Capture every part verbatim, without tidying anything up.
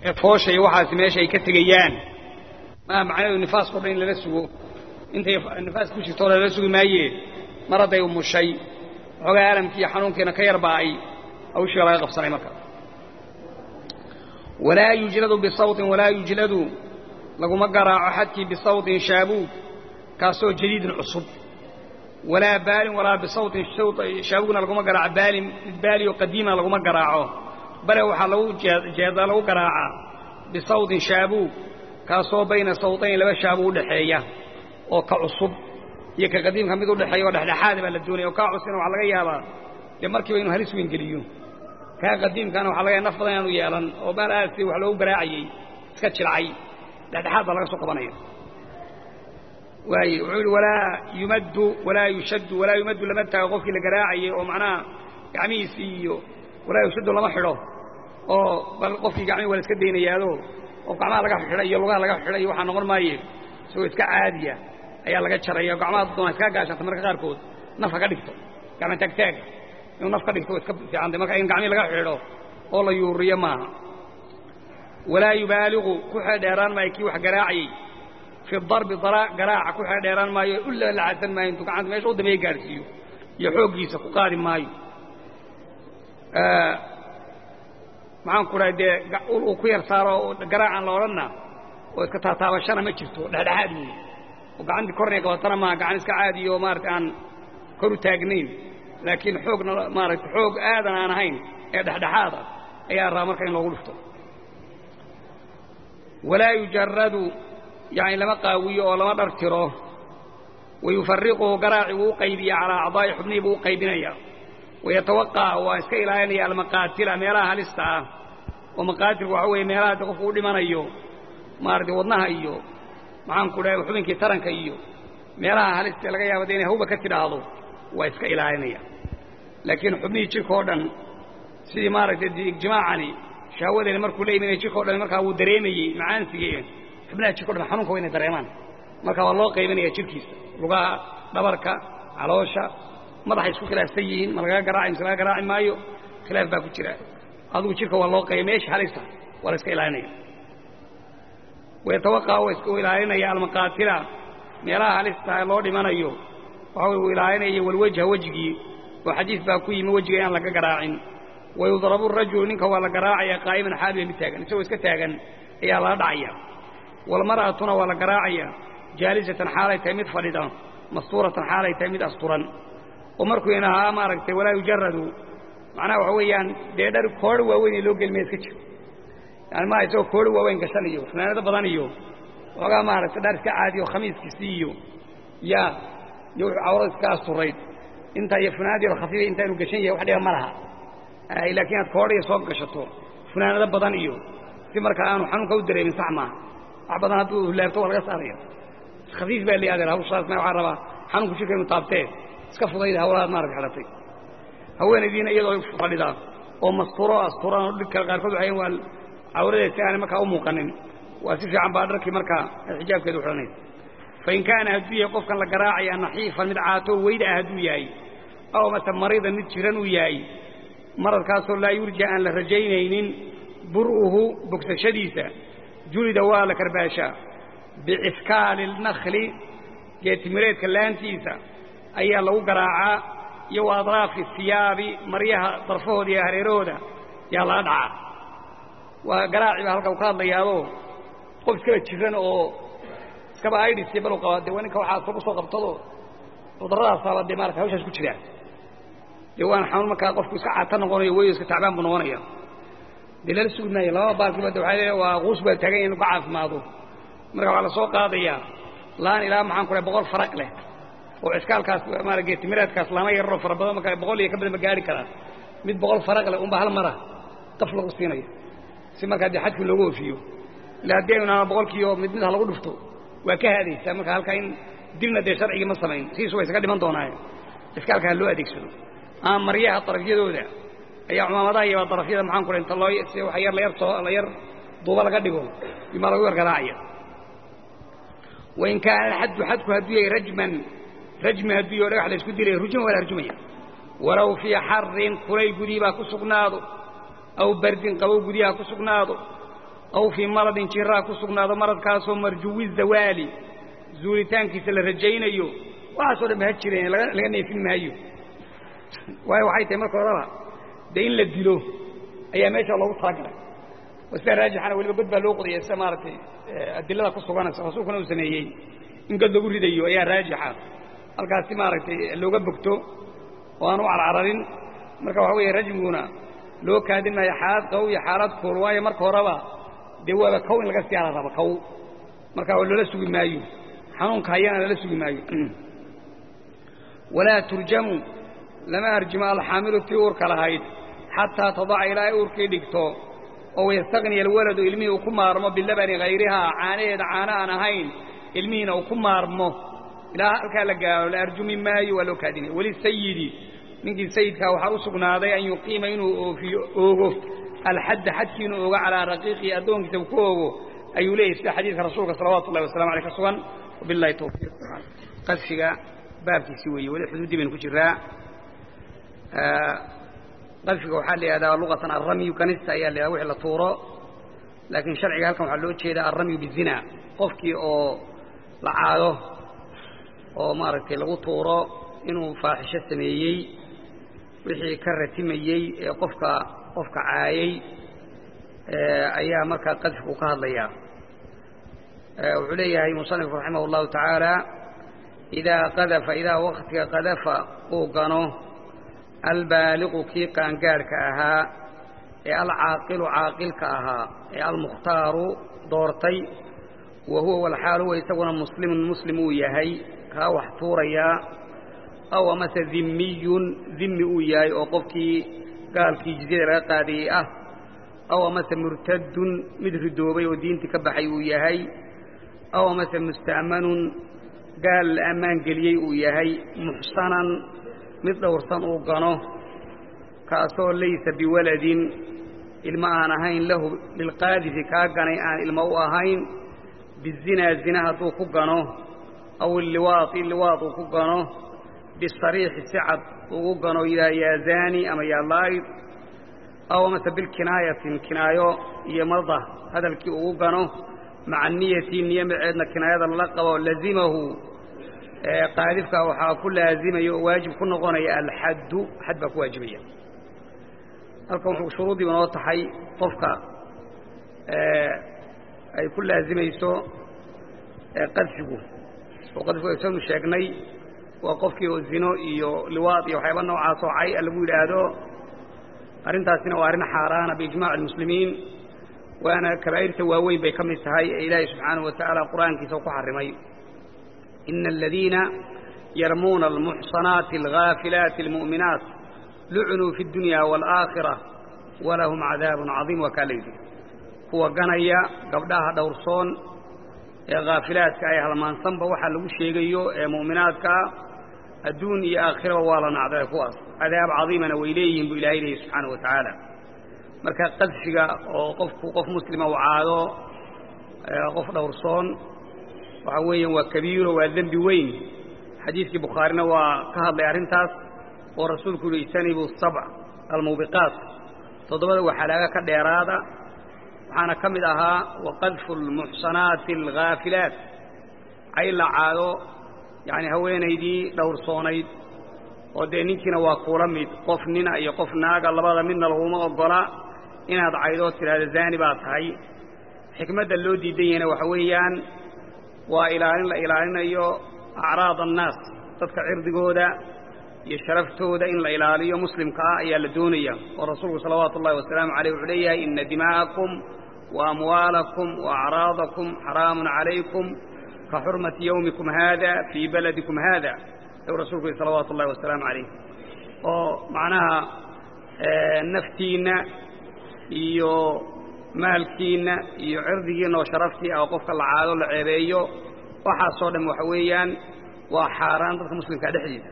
فوش يوحى سماش أي كتجيان ما معناه النفاس قرين للسوق أنت النفاس كل شيء طول للسوق ما يه مرض يوم الشيء عقل عالم كي حنون كنا كير باعي أو شيء لا يغفص على مكان ولا يجلد بصوت ولا يجلد لقوا مقرع حتى بصوت شابوك كاسو جديد العصب ولا بال ولا بصوت شابوكنا لقوا مقرع بال بالي وقديمة لقوا مقرعه بل وحلو جيدا لو قراعة بصوت شابوك كاسو بين صوتين لبا شابوك لحية أو كعصب يكا قديم كان بيقول لحية ولحاد بل الدنيا وكعصين وعلى غيابا لمركب إنه هرس من قليون كان قديم كانوا حلقين نفضا يانو يالان وبالآسي وحلو براعي سكتش العي لحاد الله سوق بنيه ولا يمد ولا يشد ولا يمد لمتى غفك لقراعي ومعناه عميسي ولا يشد لما حره oo bal qofkii gacmi wala iska deeynayado oo gacmaha laga xidhay lugaha laga xidhay waxa noqon maayo soo iska caadiya ayaa laga jaray gacmaha doona iska gaashan marka qaar kood nafka ka dhigto gacmo tag tag inuu nafka dhigto iska fiican marka in gacmi laga xidho oo la yuuriyo ma wala yubaaligu ku xadheeraan ma kii wax garaacay fi darb daraa garaaca ku xadheeraan maayo illa la casan ma intu gacanta meesha u damay gaarsiyo iyo xoogiisa ku qaadi maayo maxaan ku raadee uu ku yar saaro garaacan la oranna oo iska taataabashana ma jirto dhaadhaad weey oo gacanti kornay qabatana ma gacan iska caadi oo maarta aan kor u taagnayn laakiin xoogna maarta xoog aadan aan ahayn ee dhaadhaada ayaa raa marka in loogu dhufto wala yujarradu yani lama qaawiyo oo lama dhartiro ويفرقه قراعي وقيبي على أعضاء حبني وقيبنيا ويتوقع واسكي لاني المقاتل ميراها لستا ومقاتل وحوي ميراها تقفوا لمن ايو مارد ودنها ايو معان كودا وحبنكي ترنك ايو ميراها لستا لغا يابا ديني هو بكتر هذا واسكي لاني لكن حبني جيكودن سيدي مارد جماعني شاوذي لمركو لي من جيكودن مركا هو دريمي معان سيئين حبنا جيكودن حنونك وين دريمان مركا والله قيبنيا جيركيس لغا دبركا علوشا madaxa isku khilaafsan yihiin ma laga garaacay ma laga garaacay maayo khilaaf baa ku jira adigu jirka waa loo qiimeeyo halista wala iska ilaalinaya way tawaqaa oo isku ilaalinaya almaqaatila meelaha halista loo dhimanayo waxa uu ilaalinaya wal wajha wajigi oo xadiis baa ku yimi wajiga aan laga garaacin way udrabu rajul ninka waa la garaacaya qaa'iman xaal mid taagan isagoo iska taagan ayaa la dhacaya wal mar'atuna waa la garaacaya jaalisatan xaalayta mid fadhida masturatan xaalayta mid asturan ومركو إنها ماركته ولا يجردوا معناه وحويان ديدر كور وين لو قل ميسكت يعني ما يسوي كور وين كسنيو فلان هذا بدنيو وقا ماركته درس كعادي وخميس كسيو يا يو عورس كاستوريد انت يا فنادي الخفيف انت انو قشنيه وحدها مرها اي لكن كور يسوق قشطو فلان هذا بدنيو في مركا انو حنو كودري من صحما عبدنا تو لابتو ولا صاريه خفيف بالي هذا هو صارت ما عربه حنو كشكل مطابته iska fudayda hawlaha maarag xalatay haweenaydiina iyadoo fadhida oo masturo asturan oo dhigka qaarkood waxay wal awradeed aan markaa u muuqanin waa si fiican baa dharkii markaa xijaabkeedu xiranayd fa in kaana hadiya qofkan la garaacay naxiifan mid caato weyda haduu yahay aw mata mariidan mid jiran uu yahay maradkaas oo la yurja aan la rajaynaynin buruhu bogsashadiisa julida waa la karbaasha bi'ifkaal al-nakhli geetimireedka laantiisa ayaa lagu garaacaa iyo adraafki siyaabi mariyaha darfood iyo hareerooda yaa la dhaca waa garaaci ba halka uu ka hadlayaado qof iska jiran oo iska baayidis bal uu qaado waninka waxa soo soo qabtado cudurada sababay marka hawshaas ku jira diiwaan xanuun marka qofku iska caatan noqonayo way iska tacbaan buu noqonaya dilal sugnay laba baalki bada waxa leeyahay waa quus baa tagay inuu ka caafimaado marka waxa la soo qaadaya laan ilaa maxaan ku leeyahay boqol faraq leh oo iskaalkaas maaragay timiraadkaas lama yaro farabadan marka boqol iyo ka badan ma gaari kara mid boqol faraq leh umba hal mara qaf lagu siinayo si marka dii xadku lagu oofiyo la deeyna boqolkiiyo mid mid lagu dhufto waa ka haadaysa marka halka in dilna de sharciga ma sameyn si soo iska dhiman doonaa iskaalka loo adeegsado aan mariyaha tarafyadooda ayaa umaamadaha iyo tarafyada maxaan ku leeyahay talooy si wax yar la yar soo la yar duuba laga dhigo bima lagu yargalaaya وإن كان الحد حدك هديه رجما رجم هديه ولا واحد يسكت له رجم ولا رجمية ولو في حر كلي قريبا كسقناض أو برد قوي قريبا كسقناض أو في مرض جراء كسقنا هذا مرض كاسو مرجو الزوالي زولتان كيسل الرجين أيو وعصر بهالشرين لأنه في المهيو وهي وحيته مركو ربها دين للدلو أي ما شاء الله وطاقنا وسير راجح أنا واللي بقد بلوقضي السمارة الدلالة كسقنا رسولكنا وسنيين إن قد نقول ديو أي راجحة القاسي مارتي اللي قبكتو وأنا على العررين مركو حوي رجمونا لو كان ما يحاد قوي حارات كورواية مركو ربها دوا بكون القاسي على ربها كو مركو ولا لسوا بمايو حنون كهيانا لسوا بمايو ولا ترجموا لما أرجم الحامل التيور كالهايد حتى تضع إلى أوركي ديكتو أو يستغني الولد إلمي وكما رمى باللبن غيرها عانيد عانا نهين إلمين وكما رمى إلى كالقاء ولا أرجو مما يولو كادين وللسيد من سيد كاوحاوسقنا هذا أن يقيم إنه في أوغو الحد حد كينو أوغو على رقيقي أدونك توكوغو أي ليس حديث رسولك صلوات الله والسلام عليك صلى وبالله توفيق قذفك بابتي سوي ولا حدود من كجراء قذفك وحال هذا لغة الرمي كنسة هي اللي أوحي لطورة لكن شرعي هلكم حلوت شيء الرمي بالزنا قفكي أو لعاده أو مارتي لغو طورة إنه فاحشة سميي وحي كرتي ميي قفك قفك عايي أيام مركا قذفك وكهد ليا وعليها مصنف رحمه الله تعالى إذا قذف إذا وقت قذف قوقنه البالغ كي قانقارك أها العاقل عاقلك أها المختار دورتي وهو والحال هو يسونا مسلم مسلم يهي كاوحطوريا أو مثل ذمي ذمي وياي وقفكي قال كي جزيرة قادية أو مثل مرتد مثل الدوبي ودين تكبحي وياهي أو مثل مستأمن قال أمان قليي وياهي محصنا مثل ورصان أوقانه كأسول ليس بولد الماء له للقاذف كاقاني آن الموءهين بالزنا الزنا هدو كقانه أو اللواط اللواط كقانه بالصريح السعد وقانه إذا يا زاني أما يا لايط أو مثل بالكناية كناية يمضى هذا الكي وقانه مع النية النية معدنا كناية اللقب ولزمه قاذفك وحا كل لازمة واجب كنا غنية الحد حدك واجبية الكون شروطي ونوضحي طفك أي كل لازمة يسو قذفه وقذفه يسو الشاقني وقفك والزنو لواطي وحيبان نوعا صوعي اللي هذا أرنتها سنة وأرنا حارانا بإجماع المسلمين وأنا كبائر تواوين بكم السهاي إلهي سبحانه وتعالى قرآن كي سوق حرمي إن الذين يرمون المحصنات الغافلات المؤمنات لعنوا في الدنيا والآخرة ولهم عذاب عظيم وكاليدي هو قنايا قبلها دورصون غافلات كأي هلمان صنب وحل وشيقيو مؤمنات الدون يا آخرة والله عذاب كواس عذاب عظيما وإليهم بإلهي سبحانه وتعالى marka qadfiga oo qofku qof muslima oo caado qof dhowrsoon waxa weeyaan waa kabiiro waa dambi weyn xadiiskii bukhaarina waa ka hadlay arintaas oo rasuulku leeyahay bu sab'a al-mubiqat todobada waxa laga ka dheeraada waxaana kamid ahaa wa qadfu al-muhsanat al-ghafilat ay la caado yaani haweenaydii dhowrsoonayd oo deeninkina waa kula mid qof nina iyo qof naaga labada midna laguma ogola inaad caydo tiraada zaani baa tahay xikmadda loo diidayna waxa weeyaan waa ilaalin la ilaalinayo acraad annaas dadka cirdigooda iyo sharaftooda in la ilaaliyo muslimka ah ayaa la doonaya oo rasuulku salawaatu ullaahi wasalaamu calayhi wuxuu leeyahay inna dima'akum wa amwaalakum wa acraadakum haraamun calaykum ka xurmati yawmikum hada fi baladikum hada rasuulku salawaatu ullaahi wasalaamu calayhi oo macnaha naftiina iyo maalkiina iyo cirdigiina oo sharaftii ah qofka la caado la ceebeeyo waxa soo dhan waxa weeyaan waa xaraan dadka muslimka dhexdiisa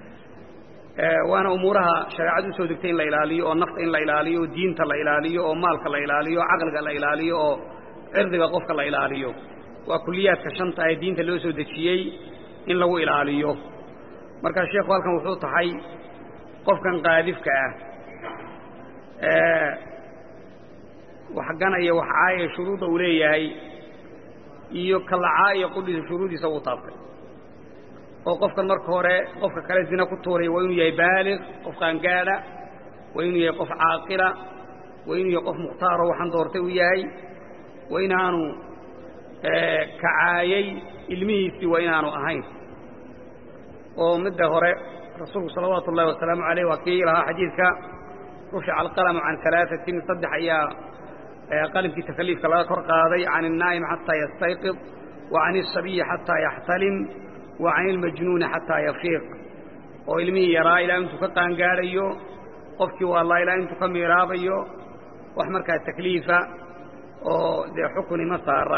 ee waana umuraha shariicadu soo degtay in la ilaaliyo oo nafta in la ilaaliyo diinta la ilaaliyo oo maalka la ilaaliyo aqalka la ilaaliyo oo cirdiga qofka la ilaaliyo waa kulliyaadka shanta ay diinta loo soo dejiyay in lagu ilaaliyo marka sheekhu halkan wuxuu tahay qofkan qaadifka ah ee وحقنا وحعاية شروط أوليه iyo kalacaayo qudhiisa shuruudiisa uu taabtay oo qofka marka hore qofka kale zina ku tuuray waa inuu yahay baalig qof qaan gaadha waa inuu yahay qof caaqila waa inuu yahay qof mukhtaar oo waxaan doortay uu yahay waa inaanu kacaayay ilmihiisii waa inaanu ahayn oo midda hore rasuulku salawaatu ullahi wasalaamu calayh waa kii lahaa xadiidka rufica alqalamu can alaaثatin saddex ayaa قلم في تكليف كلا قاضي عن النائم حتى يستيقظ وعن الصبي حتى يحتلم وعن المجنون حتى يفيق وإلمي يرى إلى أن تكتان قاريو قفك والله إلى أن تكمي رابيو وأحمر كالتكليفة وذي حكم مصار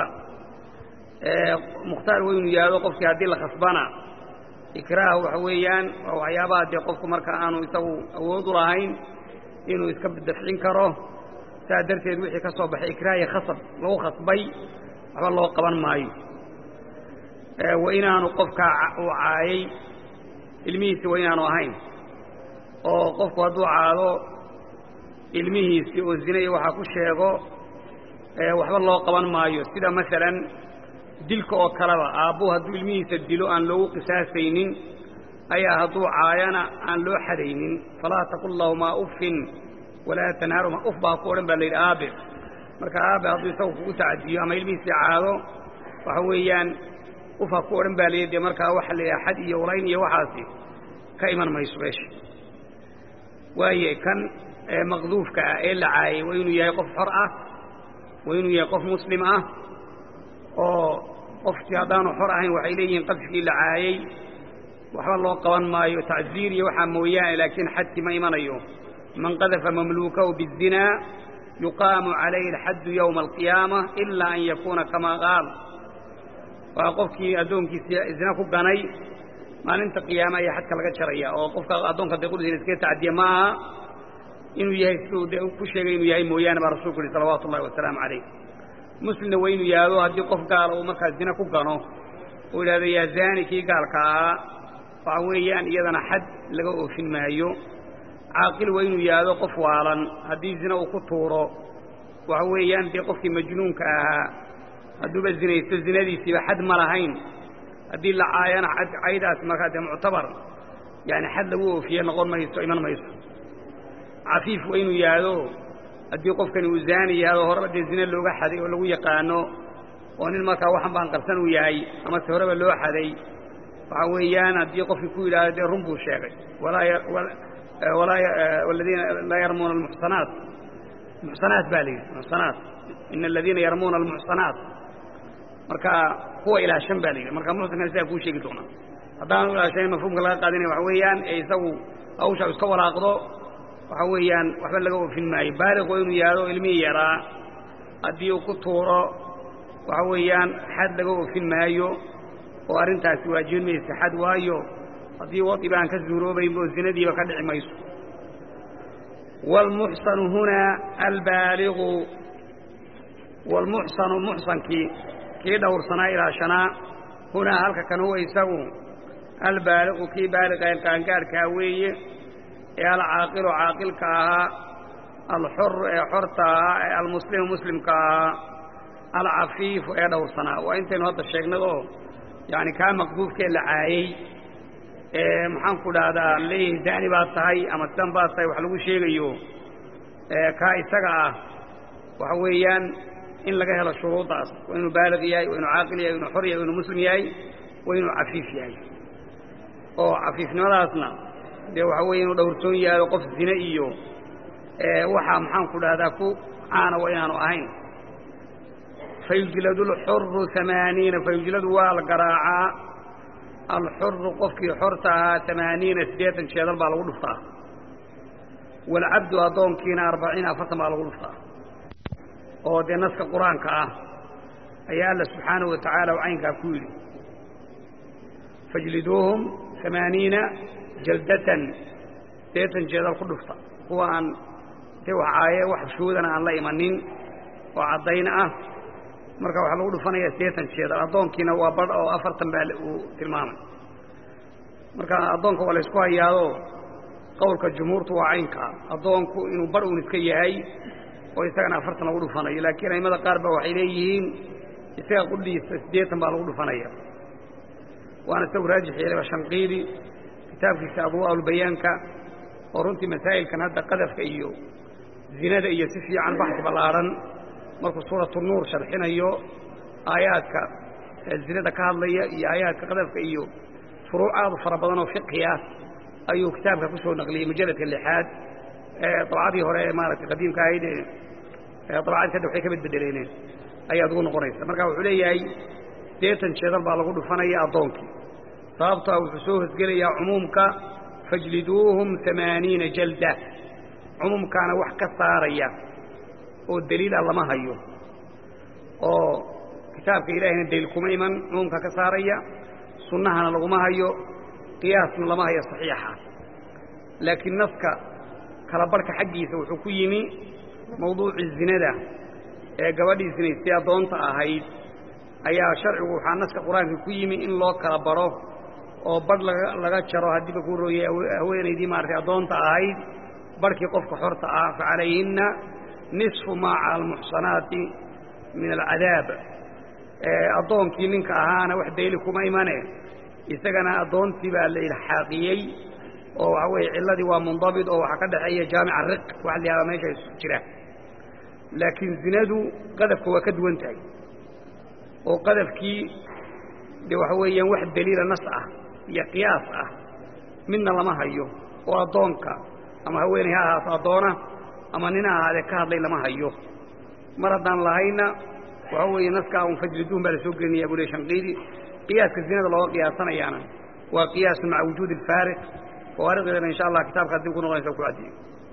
مختار وين يادو قفك هذه الخصبانة إكراه وحويان وعيابات يقفك مركا آنو يسووا أوضو رهين إنو يسكب الدفعين كروه سادرتيد وحي كسو بخي إكراهي خصب لو خصبي وحبا الله قبان مايو أه وإنانو قفك وعاي الميسي وإنانو هين oo qofku haduu caado ilmihiisi oo zinay waxa ku sheego ee waxba loo qaban maayo sida mesela dilka oo kalaba aabbu haduu ilmihiisa dilo aan loo qisaasaynin ayaa haduu caayana aan loo xadaynin fala taqul lahuma uffin wala tanharuma uff baa ku oran baa leeyahay aabe marka aabe haduu isagu ku taadiyo ama ilmihiisa caado waxa weeyaan uff ku oran baa leeyahay marka waxa leeyahay xad iyo walayn iyo waxaasi ka iman mayso beesh waaye kan maqduufka ee la caayay waa inuu yahay qof xor ah waa inuu yahay qof muslim ah oo qofkii haddaanu xor ahayn waxay leeyihiin qadfkii la caayay waxba loo qaban maayo tacziir iyo waxaa mooyaane laakiin xadki ma imanayo man qadafa mamluukahu bizinaa yuqaamu calayhi alxaddu yowma alqiyaama ilaa an yakuuna kamaa qaal waa qofkii addoonkiisa zina ku ganay maalinta qiyaama ayaa xadka laga jaraya oo qofka addoonka deeqdiisa iska taadiya maaha inuu yahay sidoo ku sheegay inuu yahay mooyaane baa rasuulku sallallahu alayhi wa sallam calayhi muslimna waa inuu yaado haddii qof gaal oo markaa zina ku gano oo ilaada yaa zaani kii gaalka ah waxa weeyaan iyadana xad laga oofin maayo caaqil waa inuu yaado qof waalan haddii zina uu ku tuuro waxa weeyaan dee qofkii majnuunka ahaa hadduuba zinaysto zinadiisiiba xad ma lahayn haddii la caayana xad caydaas markaa dee muctabar yani xad lagu oofiye noqon mayso iman mayso cafiif waa inuu yaado haddii qofkani uu zaani yaado horeba dee zina looga xaday oo lagu yaqaano oo nin markaa waxan baan qarsan uu yahay ama se horeba loo xaday waxa weeyaan haddii qofkii ku yidhaahdo dee run buu sheegay waladiina laa yarmuuna almuxsanaat muxsanaat baa la yidhi muxsanaat ina aladiina yarmuuna almuxsanaat marka kuwa ilaashan baa la yidhi marka muxsankan sidaa kuu sheegi doonaa haddaan ilaashayn mafhuumka laga qaadinaya waxa weeyaan ee isagu hawsha iska walaaqdo waxa weeyaan waxba laga oofin maayo baaliq waa inuu yaado ilmihii yaraa haddii uu ku tuuro waxa weeyaan xad laga oofin maayo oo arrintaasi waajibin maysa xad waayo haddii wadi baan ka zuuroobaynba oo zinadiiba ka dhici mayso waalmuxsanu hunaa albaaligu waalmuxsanu muxsankii kii dhowrsanaa ilaashanaa hunaa halka kan huwa isagu albaaliqu kii baaliqa qaangaarkaa weeye ee alcaaqilu caaqilka ahaa alxoru ee xorta ahaa ee almuslimu muslimka ahaa alcafiifu ee dhowrsanaa waa intaynu hadda sheegnay oo yani kaa maqduufkee la caayey ee maxaanku dhahdaa leeyahay daani baad tahay ama sidan baad tahay wax lagu sheegayo kaa isaga ah waxa weeyaan in laga helo shuruudaas waa inuu baaliq yahay waa inuu caaqil yahay waa inuu xor yahay waa inuu muslim yahay waa inuu cafiif yahay oo cafiifnimadaasna dee waxa weeye inuu dhowrsoon yahay qof zine iyo waxaa maxaanku dhahdaa ku caana waa inaanu ahayn fayujladu alxuru amaaniina fayujladu waa la garaacaa alxuru qofkii xorta ahaa amaaniina siddeetan jeedal baa lagu dhuftaa waalcabdu addoonkiina arbaciina afartan baa lagu dhuftaa oo dee naska qur-aanka ah ayaa alla subxaanahu watacaala u caynkaa ku yidhi fajliduuhum amaaniina jaldatan siddeetan jeedal ku dhufta kuwa aan intay wax caaye wax shuudana aan la imanin oo caddayn ah marka waxaa lagu dhufanaya siddeetan jeedal addoonkiina waa badh oo afartan baa uu tilmaamay marka addoonka waa la ysku hayaado qowlka jumhuurtu waa caynkaa addoonku inuu badh uun iska yahay ويسكن أفرتنا لغو دفنيا لكن أي ماذا قارب وحيليين يسكن قدي سديتا بالغو دفنيا وأنا سوي راجح إلى شنقيري كتاب في أضواء البيانك ورنتي مسائل كان هذا قذف إيو زناد إيو سفي عن بحث بالعرن مركو سورة النور شرحنا إيو آياتك الزناد كهالية آياتك قذف إيو فروع عاض فربضان وفقهيات أيو كتابك كسو نقلي مجلة اللحاد طبعاتي هوري مارك قديم كايد طبعاتي كده وحي كبد بدلينين أي أدغون قريسة مركا وحولي أي ديتن شيطان بالغو دفنيا أضونكي صابته وحسوه تقلي يا عمومك فاجلدوهم ثمانين جلدة عموم كان وحكا صاريا والدليل الله ما هيو oo kitaabka Ilaahay daliil kuma iman umka ka saaraya sunnahana lagu ma hayo qiyaasna lama hayo saxiixa laakiin naska kala barka xaqiisa wuxuu ku yimi mawduuci zinada ee gabadhii sinaystay adoonta ahayd ayaa sharcigu waxa naska quraanka ku yimi in loo kala baro oo bad laga laga jaro hadii ku rooyay haweenaydii maartay adoonta ahayd barkii qofka xorta ah fa alayhinna nisfu ma al muhsanati من العذاب أضونكي منك أهانا وحدة لكم أيمانه إستغنى أضونتي بالإلحاقيي أو عوي علدي ومنضبط أو حقد أي جامع الرق وعلي هذا ما يجي يسجره لكن زنادو قذف هو كد وانتهي وقذف كي لو حويا واحد دليل نصعه هي قياسه من الله ما هيو وأضونك أما هويني ها أضونه أما ننا هذا كهذا لما هيو مرضان لهينا وهو ينسكا ونفجلدون بالسوقين يا أبو شنقيري قياس الزنا الله قياسنا يعني وقياس مع وجود الفارق وارد إن شاء الله كتاب قد يكون الله يسوق عدي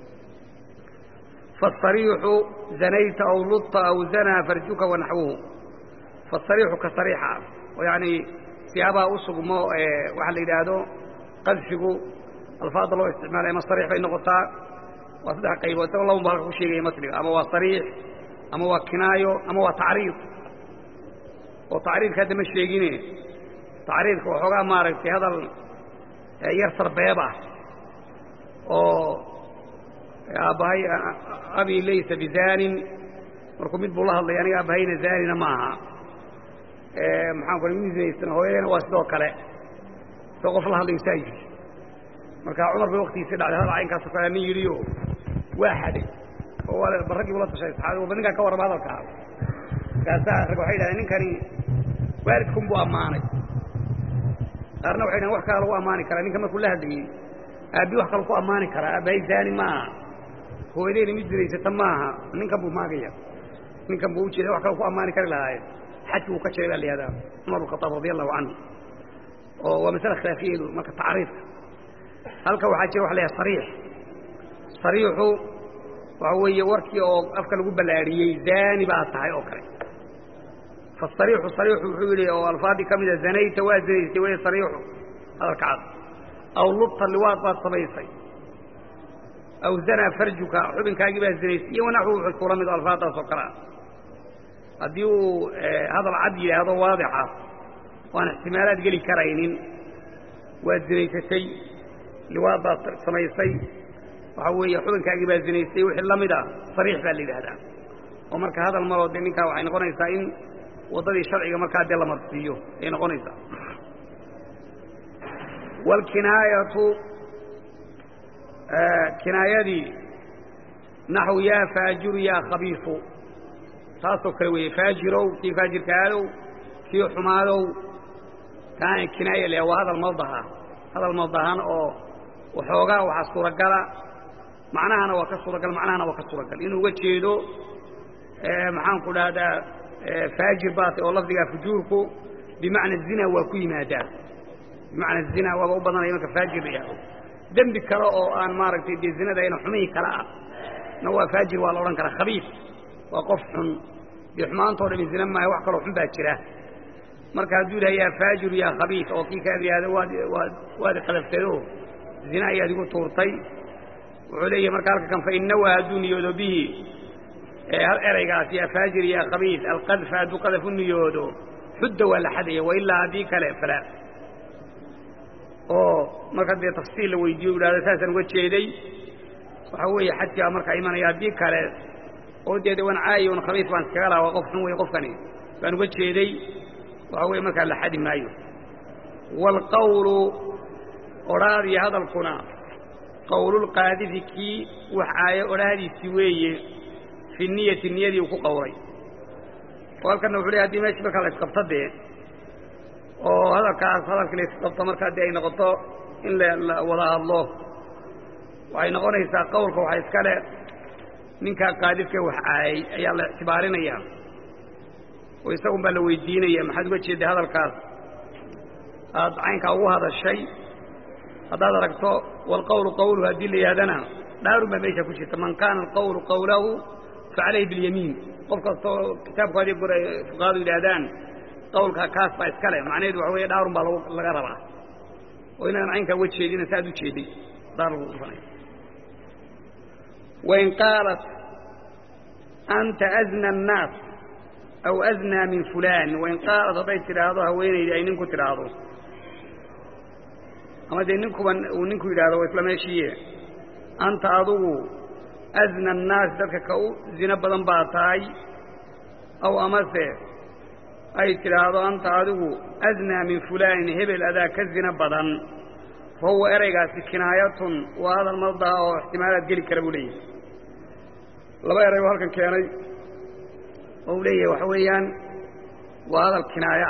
فالصريح زنيت أو لط أو زنا فرجك ونحوه فالصريح كصريحة ويعني ثيابها أصق ما وحل إداده قد شقوا الفاضل واستعمال أما الصريح بين نقطة وأصدح قيب وسأل الله مبارك وشيء مطلق أما هو الصريح أما هو كناية أما هو تعريض وتعريض كده مش يجيني تعريض وحقا مارك في هذا يرسل بيبه أو أبهي أبي ليس بزان مركم يدبو الله الله يعني أبهينا زاننا معها محاكم من زي السنوين واسدوك له فقف الله الله يسايج مركا عمر بوقت يسيد على هذا عين كاسو كلامي يريو واحد هو الرجل ولا تشاي صحابه وبنك كور بهذا الكلام كاسا رجل حيدا نكني والدكم بو امانه قرنا وحينا wax kale oo amaani kara ninka ma ku lahadiyay abi wax kale ku amaani kara abay zaani ma hooyadii mid diraysa tamaaha ninka buu maagaya ninka buu jeeday wax kale ku amaani kara lahaay xaj uu ka jeeday leeyahay Umar ibn Khattab radiyallahu anhu oo waa mas'ala khilaafiyadu marka taariif halka waxa jira wax leeyahay sariix sariixu وهو يوركي أو أفكار بلاري زاني بعد صحيح أوكري فالصريح صريح وحولي أو الفاضي كم إذا زنيت وازني سوي صريح هذا الكعب أو لطة اللواط الصبيصي أو زنا فرجك حبن كاجبها الزنيسية ونحو الكرة من الفاضة سكران أديو آه هذا العدي هذا واضحة وأنا احتمالات قلي كرين وازنيتي لواط الصبيصي وهو يحبن كاجبها الزنيسية وحلا مدا صريح باللي هذا ومرك هذا المرض منك وعين قنيسة إن وضعي شرعي مرك هذا الله مرضيه إن قنيسة والكناية آه كناية دي نحو يا فاجر يا خبيث تاسو كروي فاجروا في فاجر كانوا في حمادوا كان كناية اللي هو هذا الموضع هذا الموضع أو وحوجا وحصورة جلا معناها أنا وكسورة جل معناها أنا وكسورة جل إنه وجهه آه محن كل هذا آه فاجر باطل والله ذي فجوركو بمعنى الزنا وكل ما دا بمعنى الزنا وبضنا يمك فاجر يا دم بكراء أن مارك في الزنا ده إنه حمي كراء نوى فاجر والله ران كرا خبيث وقفح بحمان طول من الزنا ما يوحكر وحن باكره مركز دولة يا فاجر يا خبيث أو في كذا هذا واد واد واد خلفتلوه زنا يا ديقول طورتي وعليه مركز كان فإنه هدون يودو به هل أريقات يا فاجر يا خبيث القذف هدو قذف يودو حد ولا حدي وإلا هذيك لا فلا أو مركز تفصيل ويجيب على أساس وجهي وحوي حتى مركز إيمان يهديك لا ودي وان عاي وان خبيث وان سكالا وقف حنوي قفكني فان وجهدي وهو ما كان لحد ما يو والقول أرادي هذا القناع قول القاذف كي وحايا أرادي سويه في النية النية وكو قوري وقال كان نقول هذه ماشي بك على اسقبطه ده وهذا كان هذا كان اسقبطه marka day noqoto in la wada hadlo way noqonaysaa qowlka waxa iska leh ninka qaadifka wax ay ayaa la tibaarinaya oo isagu baa la weydiinaya maxaad uga jeedaa hadalkaas aad aynka ugu hadashay hadaad aragto wal qawlu qawlu hadii la yaadana daaru ma meesha ku jirta man kana al qawlu qawluhu fa alayhi bil yamin qof kasto kitaabka hadii qoray fuqaadu ilaadaan qawlka kaas baa iska leh macnaheedu waxa weeye daaru baa laga rabaa oo inaan aynka wajeedina saad u jeeday daaru fanay وإن قالت أنت أزنى الناس أو أزنى من فلان وإن قالت بيت تراضها وين إذا إنكم تراضوا أما إذا إنكم ونكم تراضوا إسلام شيء أنت أضو أزنى الناس ذلك كو زنب ضنباتاي أو أمسه أي تراضوا أنت أضو أزنى من فلان هبل أذا كالزنب ضن فهو أريقا كناية وهذا الموضع واحتمالات قلي كربولي لما يريقا هلكا كياني أولي وحويا وهذا الكناية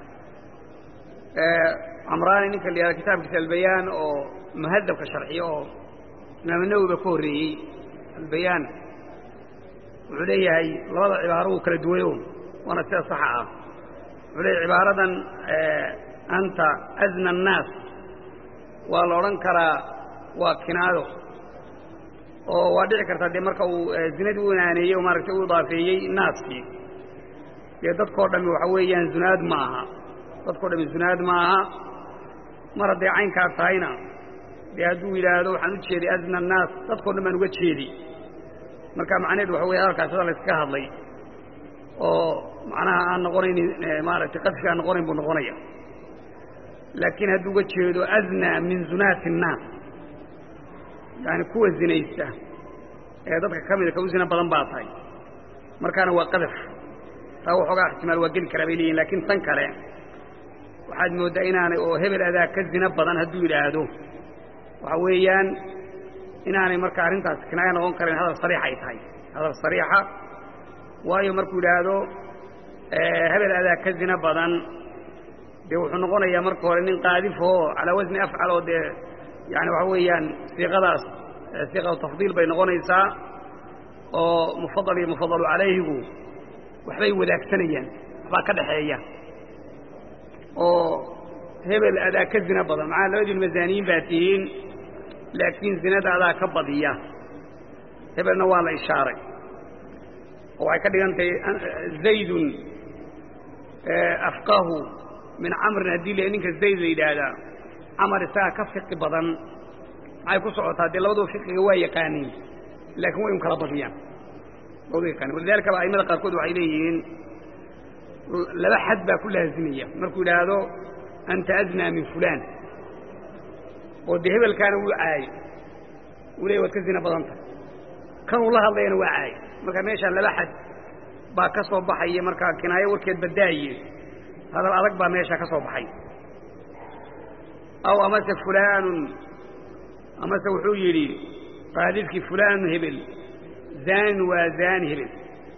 آه عمراني نكا اللي هذا كتاب كتاب البيان أو مهذب كشرحي أو نمنو بكوري البيان علي هاي لوضع عباره كردويون وانا سيئة صحة علي عبارة آه أنت أزنى الناس waa la oran karaa waa kinaado oo waa dhici kartaa de marka uu zinad u wanaaneeyo marka uu daafeeyay naaski ee dadkoo dhami waxa weeyaan zunaad ma aha dadkoo dhami zunaad ma aha mar haday caynka taayna de haduu yiraahdo waxaan u jeeday azna naas dadkoo dhami uga jeedi marka macnaheedu waxa weeye halkaas la iska hadlay oo macnaha aan noqonayn maaragtay qadka aan noqonayn buu noqonaya لكن هذا وجهه أذنى من زنات الناس يعني كوة زنيسة هذا كامل كوة زنا بدن باطي مركانه وقذف فهو حقا احتمال وقل كرابيلين لكن تنكره وحد مودعين أو هبل هذا كالزنا بدن هدو إلى هدو وحويان إناني مركارين تاسكنايا نغون كرين هذا الصريحة يتهي هذا الصريحة وهي مركو إلى هدو هبل هذا كالزنا بدن دي wuxuu noqonayaa marka hore nin qaadifo ala wasni afcal oo de yaani waxa weeyaan siqadaas siqada tafdiil bay noqonaysaa oo mufaddal iyo mufaddal alayhi waxbay wadaagsanayaan ba ka dhaxeeya oo hebel adaa ka zina badan ma labadii mazaaniin baatihiin laakiin zinada adaa ka badiya hebelna waa la ishaaray oo ay ka dhigantay zaydun afqahu من عمر نديل إنك زيد زيد هذا عمر ساعة كفق بدن عاي كسرعة هذه لو فقه جوايا كاني لكن هو يمكن ربطيان لو كان ولذلك بقى أيمن قد وعليين لا حد بقى كلها زمية مركول هذا أنت أدنى من فلان والذهب كان وعاي وليه وتكزنا بدنته كان والله الله ينوعاي ما كان ماشي لا حد بقى كسر بحي مركا كناية وكيد بداية هذا الأرق بقى ماشي كسر بحي أو أمس فلان أمس وحيري قادفك فلان هبل زان وزان هبل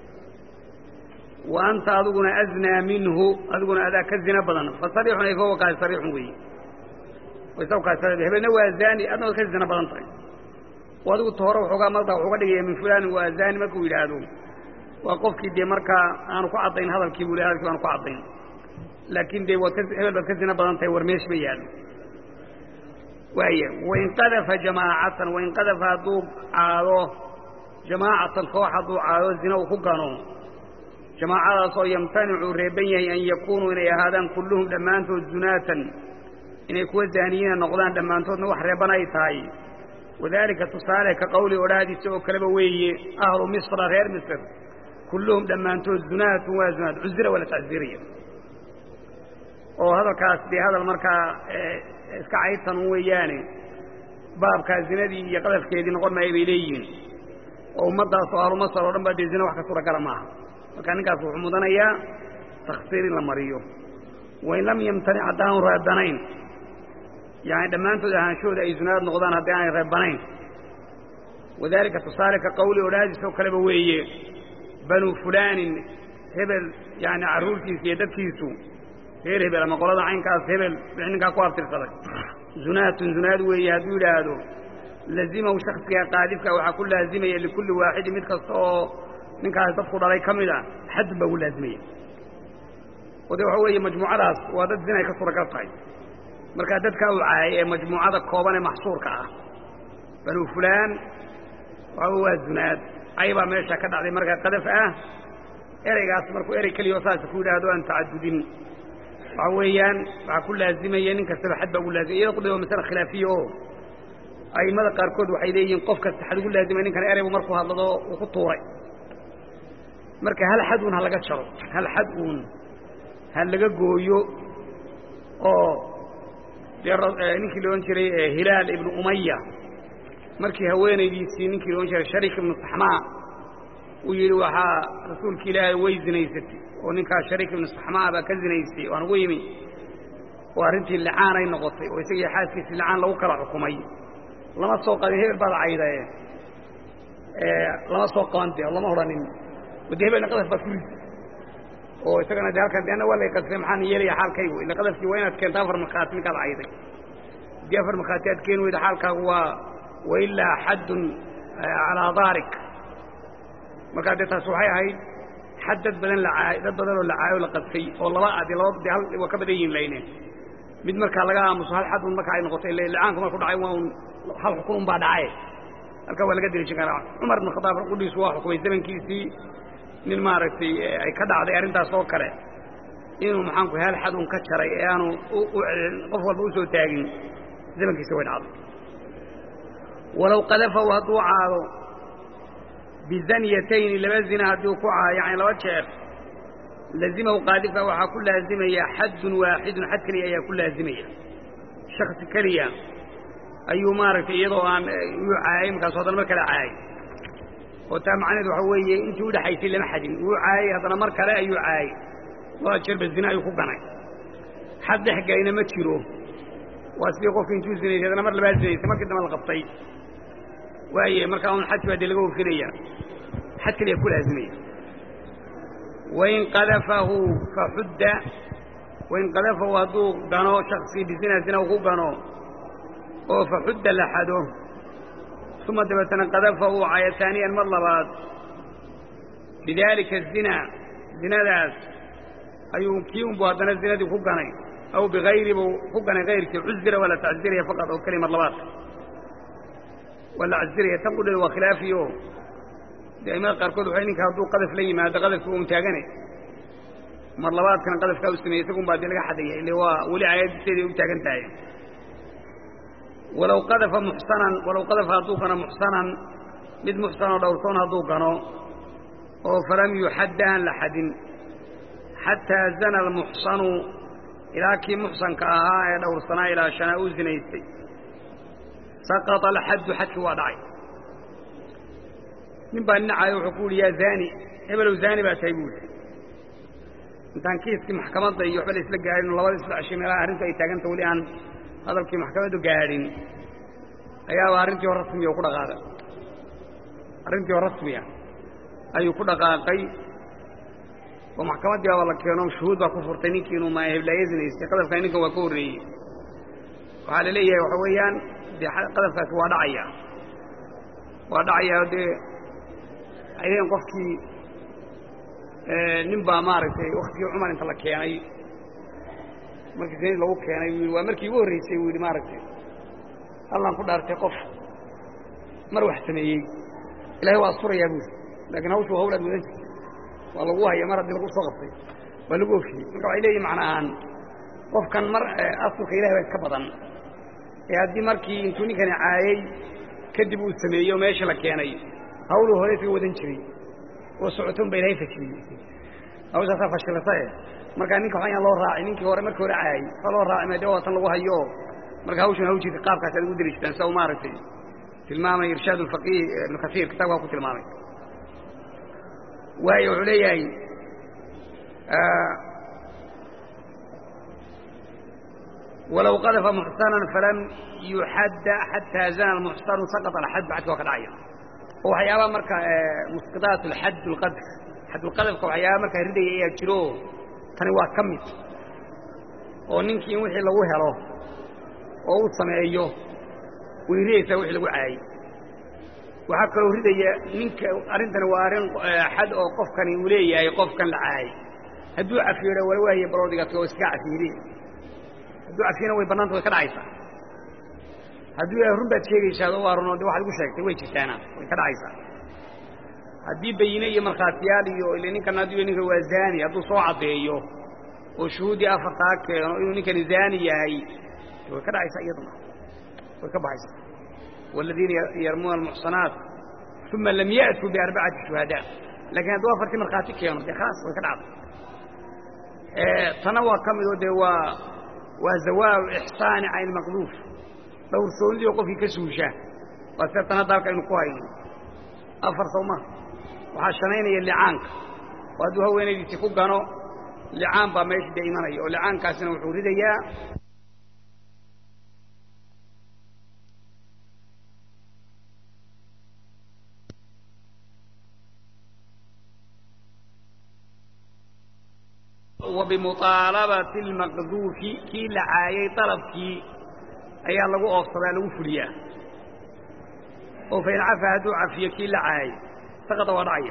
وأنت أذقنا أزنى منه أذقنا أذا كزنا بدنا فصريح يفوق قال صريح وي ويسوق قال صريح هبل نوى زاني أذقنا كزنا بدنا طيب وأذقوا الطهارة وحقا مرضى وحقا من فلان وزان مكو يلادون وقفك دي مركا أنا كعطين هذا الكيبولي هذا أنا كعطين لكن دي هبل كزنا بدنا طيب ورميش بيان وهي وإن قذف جماعة وإن قذف ضوب عاضو جماعة الخوحة عاضو الزنا وخقانون جماعة صو يمتنع ريبيه أن يكونوا إلى هذا كلهم دمانتو الزناة إن يكون الزانيين نقضان دمانتو نوح ريبنا يتاي وذلك تصالح كقول أولادي سوء كلبوي أهل مصر غير مصر كلهم دمانتو الزناة وزنات عزرة ولا تعزيرية وهذا كاس بهذا المركة اسكعيد تنوياني باب كازنادي يقذف كيدي نقول ما يبيليين ومدى سؤال مصر ورنبا دي زنا وحكا سورة كرماها وكان كاسو حمودنا يا تخسير لمريو وإن لم يمتنع عدان ربانين يعني لما أنتو دهان شو ده إذناد نغضان هدان ربانين وذلك تصارك قولي ولاجي سو كلبوية بنو فلان هبل يعني عرورتي سيدت كيسو غير هبل لما قلت عين كاس هبل لأنك أقوار ترسلك زنات زناد ويهدو لهذا لازمه شخص قادفك وحكل لازمه لكل واحد متكسو من كان تدخل عليه كاملة حد بقول لازمية وده هو مجموعة راس وهذا الزنا يكسر كرطاي مركز تدك وعاي مجموعة كوبان محصور كاه بنو فلان وهو الزناد أيضا ما يشكد على مركز قدفة إري قاس مركو إري كل يوصل سكود هذا أن تعددين عويان وحكل لازمة يعني كسر حد بقول لازمية يقضي مثلا خلافيه أي ماذا قاركود وحيدين قفك التحد يقول لازم أن كان أريب ومركو هذا وخطوري مركا هل حدون هل لقى شرط هل حدون هل لقى قويو أو نكي لون شري هلال ابن أمية مركي هوين يجيسي نكي لون شري شريك ابن الصحماء ويلو وحا رسول كلا ويزني ستي ونكا شريك ابن الصحماء بكزني ستي وأنا ويمي وأرنتي اللعانة النغطي ويسيي حاسكي اللعان لو كرا حكومي لما سوق هذه البعض عيدة لما سوق أنت الله ما هو رنين ودي بين قذف بسيط ويسكن ده كان أنا ولا يقذف محن يلي حال كيو إن قذف كيوين كان تفر مخاتم كذا عيدة جافر مخاتيات كين وإذا حال كهو وإلا حد على ضارك ما كانت تصحيح هاي حدد بدن العاي بدل العاي ولا قذفي والله لا أدي لو بدي هل وكبدين لينه mid marka laga aamuso hal xad marka ay noqotay leeyaanku markuu dhacay waa hal xukuum baa dhacay halka waa laga diray jira Umar ibn Khattab qudis waa xukumay zamankiisii nin maaragtay ay ka dhacday arintaas oo kale inuu maxaan ku hal xad un ka jaray aanu qof walba u soo taagin zamankiisa way dhacday walaw qadafa wa du'aado bizaniyatayn labazina haduu ku yani laba jeer لازمه قادفة وحا كل لازمية حد واحد حد كليا يا كل لازمية شخص كليا أي مارك يضو عن يعاي مكان صوت المركة عاي وتام عنه وحوية انت ودا حيث لما حد يعاي هذا المركة لا يعاي الله تشرب الزنا يخبنا حد حقينا ما تشيروه واسبيقوا في انتو الزنا هذا مر لباس زي تمرك دم الغطي وهي مركة من حد بدي لقوه كليا حد كليا كل لازمية وإن قذفه فحد وإن قذفه هدو قانو شخصي بزنا زنا وهو قانو فحد لحده ثم دبتنا قذفه عاية ثانيا مرلبات بذلك الزنا زنا ذات أيهم كيهم بوادنا الزنا دي فقني أو بغير فقني غير عزر ولا تعزر فقط أو كلمة مرلبات ولا عزر تنقل وخلافيه دائما قاركود وحينك هدو قذف لي ما هذا قذف هو متاجني مرلبات كان قذف كاو سنة يسكن بعد لقى حدية اللي هو ولي عيد سيدي متاجن تاعي ولو قذف محصنا ولو قذف هدو كان محصنا مد محصنا ودورتون هدو كانوا فلم يحدان لحد حتى زنى المحصن إلى كي محصن كاها دورتنا إلى شناء زنيتي سقط لحد حتى وضعي نبقى النعي وحقول يا زاني هبلو زاني بقى تيقول انتان كيسكي محكمات ضي يحبل يسلق قاعدين الله ويسلق عشرين ملاء هرنتو ايتاقن تولي عن هذا الكي محكمات قاعدين ايها هرنتي والرسمي وقود غادا هرنتي والرسمي ايو قود غاقي ومحكمات دي والله كيانوم شهود وكفر تنيكينو ما يهب لا يزني استيقظف كينيك وكوري وحال ليه وحويان دي قذفت وادعيا وادعيا دي أيام قفكي نبى مارتي وقتي عمر أنت لك يعني مركزين لو كان ومركي وري سوي مارتي الله نقول أرتي قف مروح سنية إلى هو الصورة يا أبوي لكن هو شو هو ولد مدنك والله هو هي مرة بنقول صغطي بلقوا فيه نقول عليه معناه أن قف كان مر أصله إلهي كبضا يا دي مركي أنتوني كان عاي كذبوا السنية وما يش لك يعني هؤلاء هؤلاء في ودن شري وسعتهم بينهم فشري أو إذا صار فشل صحيح مركان نيك حين الله راعي نيك ورا مركو راعي فالله راعي ما جوات الله هيو مركا هوش هوش تقاب كاتل ودريش تنسوا مارتي tilmaamay irshaad al-faqih ibn kathir kitaabka ku tilmaamay waayo wuxuu leeyahay ولو قذف محصنا فلم يحد حتى زان المحصن سقط الحد بعد وقت عين وحيابا مركا مسقطات الحد القذف حد القذف وحيابا مركا ردي ايه جرو تاني waa kamid oo ninkii wixii lagu helo oo uu sameeyo wiireysa wixii lagu caayay waxa kale ridaya ninka arintan waa arin xad oo qofkani uu leeyahay qofkan la caayay haduu afiiro wala waaye baroodiga oo iska afiiri haduu afiina way banaanta way ka dhacaysaa haduu ay runta sheegaysaa oo waaruno waxa lagu sheegtay way jirtaana way ka dhacaysaa haddii bayina iyo markhaatiyaal iyo ilaa ninkan haduu ninka waa zaani haduu soo cadeeyo oo shuhudi afartaa keeno inuu ninkan zaani yahay way ka dhacaysaa iyaduna way ka baxaysaa والذين يرمون المحصنات ثم لم يأتوا بأربعة شهداء لكن هذا فرت مرخاتي كانوا دي خلاص way ka dhacday ee tanawa kamid oo waa وزواج إحسان عين المقذوف لو رسول يوقف كسوشة وستنا ذلك إنه كوين أفر صومه وحشنين يلي عنك وهذا هو اللي تفوق عنه لعان بميش دائما أيه ولعان كاسنا وحوري ديا وبمطالبة المقذوف كي لعاية طلب كي أي الله قو أفصل له فليا وفين عفا هدو عفية كي لعاية سقط وضعيه